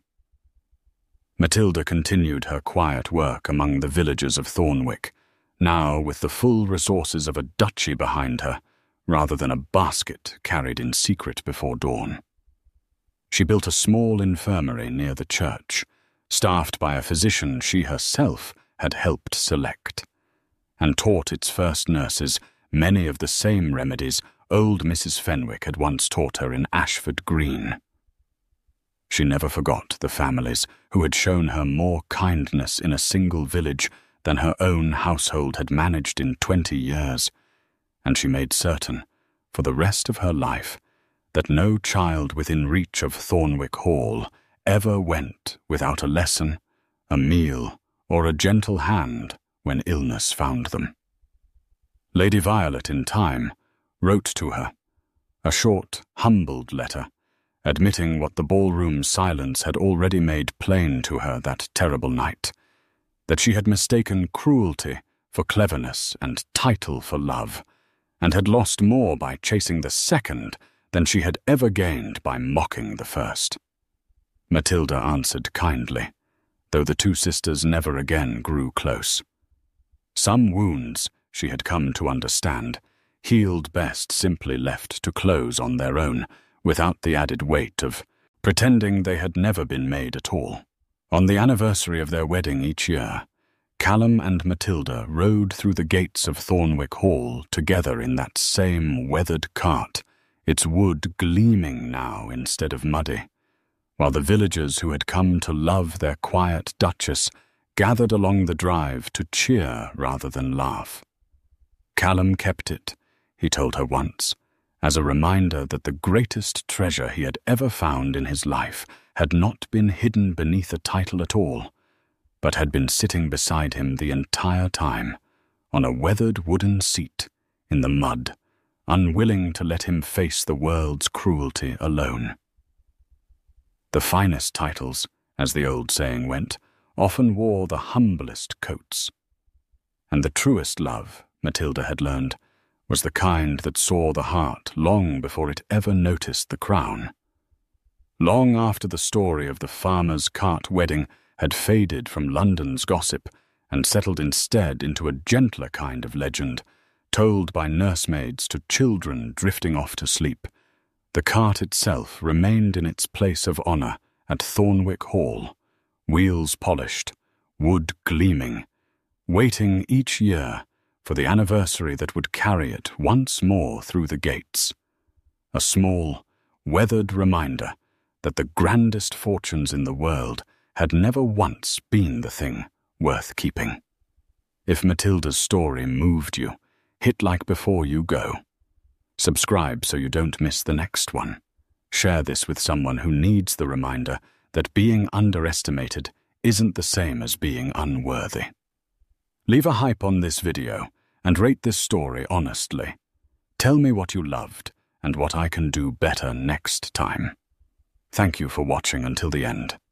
Matilda continued her quiet work among the villagers of Thornwick, now with the full resources of a duchy behind her, rather than a basket carried in secret before dawn. She built a small infirmary near the church, staffed by a physician she herself had helped select, and taught its first nurses many of the same remedies old Missus Fenwick had once taught her in Ashford Green. She never forgot the families who had shown her more kindness in a single village than her own household had managed in twenty years, and she made certain, for the rest of her life, that no child within reach of Thornwick Hall ever went without a lesson, a meal, or a gentle hand when illness found them. Lady Violet, in time, wrote to her, a short, humbled letter, admitting what the ballroom silence had already made plain to her that terrible night, that she had mistaken cruelty for cleverness and title for love, and had lost more by chasing the second than she had ever gained by mocking the first. Matilda answered kindly, though the two sisters never again grew close. Some wounds, she had come to understand, healed best simply left to close on their own, without the added weight of pretending they had never been made at all. On the anniversary of their wedding each year, Callum and Matilda rode through the gates of Thornwick Hall together in that same weathered cart, its wood gleaming now instead of muddy, while the villagers who had come to love their quiet Duchess gathered along the drive to cheer rather than laugh. Callum kept it, he told her once, as a reminder that the greatest treasure he had ever found in his life had not been hidden beneath a title at all, but had been sitting beside him the entire time, on a weathered wooden seat in the mud, unwilling to let him face the world's cruelty alone. The finest titles, as the old saying went, often wore the humblest coats. And the truest love, Matilda had learned, was the kind that saw the heart long before it ever noticed the crown. Long after the story of the farmer's cart wedding had faded from London's gossip and settled instead into a gentler kind of legend, told by nursemaids to children drifting off to sleep, the cart itself remained in its place of honour at Thornwick Hall, wheels polished, wood gleaming, waiting each year for the anniversary that would carry it once more through the gates. A small, weathered reminder that the grandest fortunes in the world had never once been the thing worth keeping. If Matilda's story moved you, hit like before you go. Subscribe so you don't miss the next one. Share this with someone who needs the reminder that being underestimated isn't the same as being unworthy. Leave a hype on this video and rate this story honestly. Tell me what you loved and what I can do better next time. Thank you for watching until the end.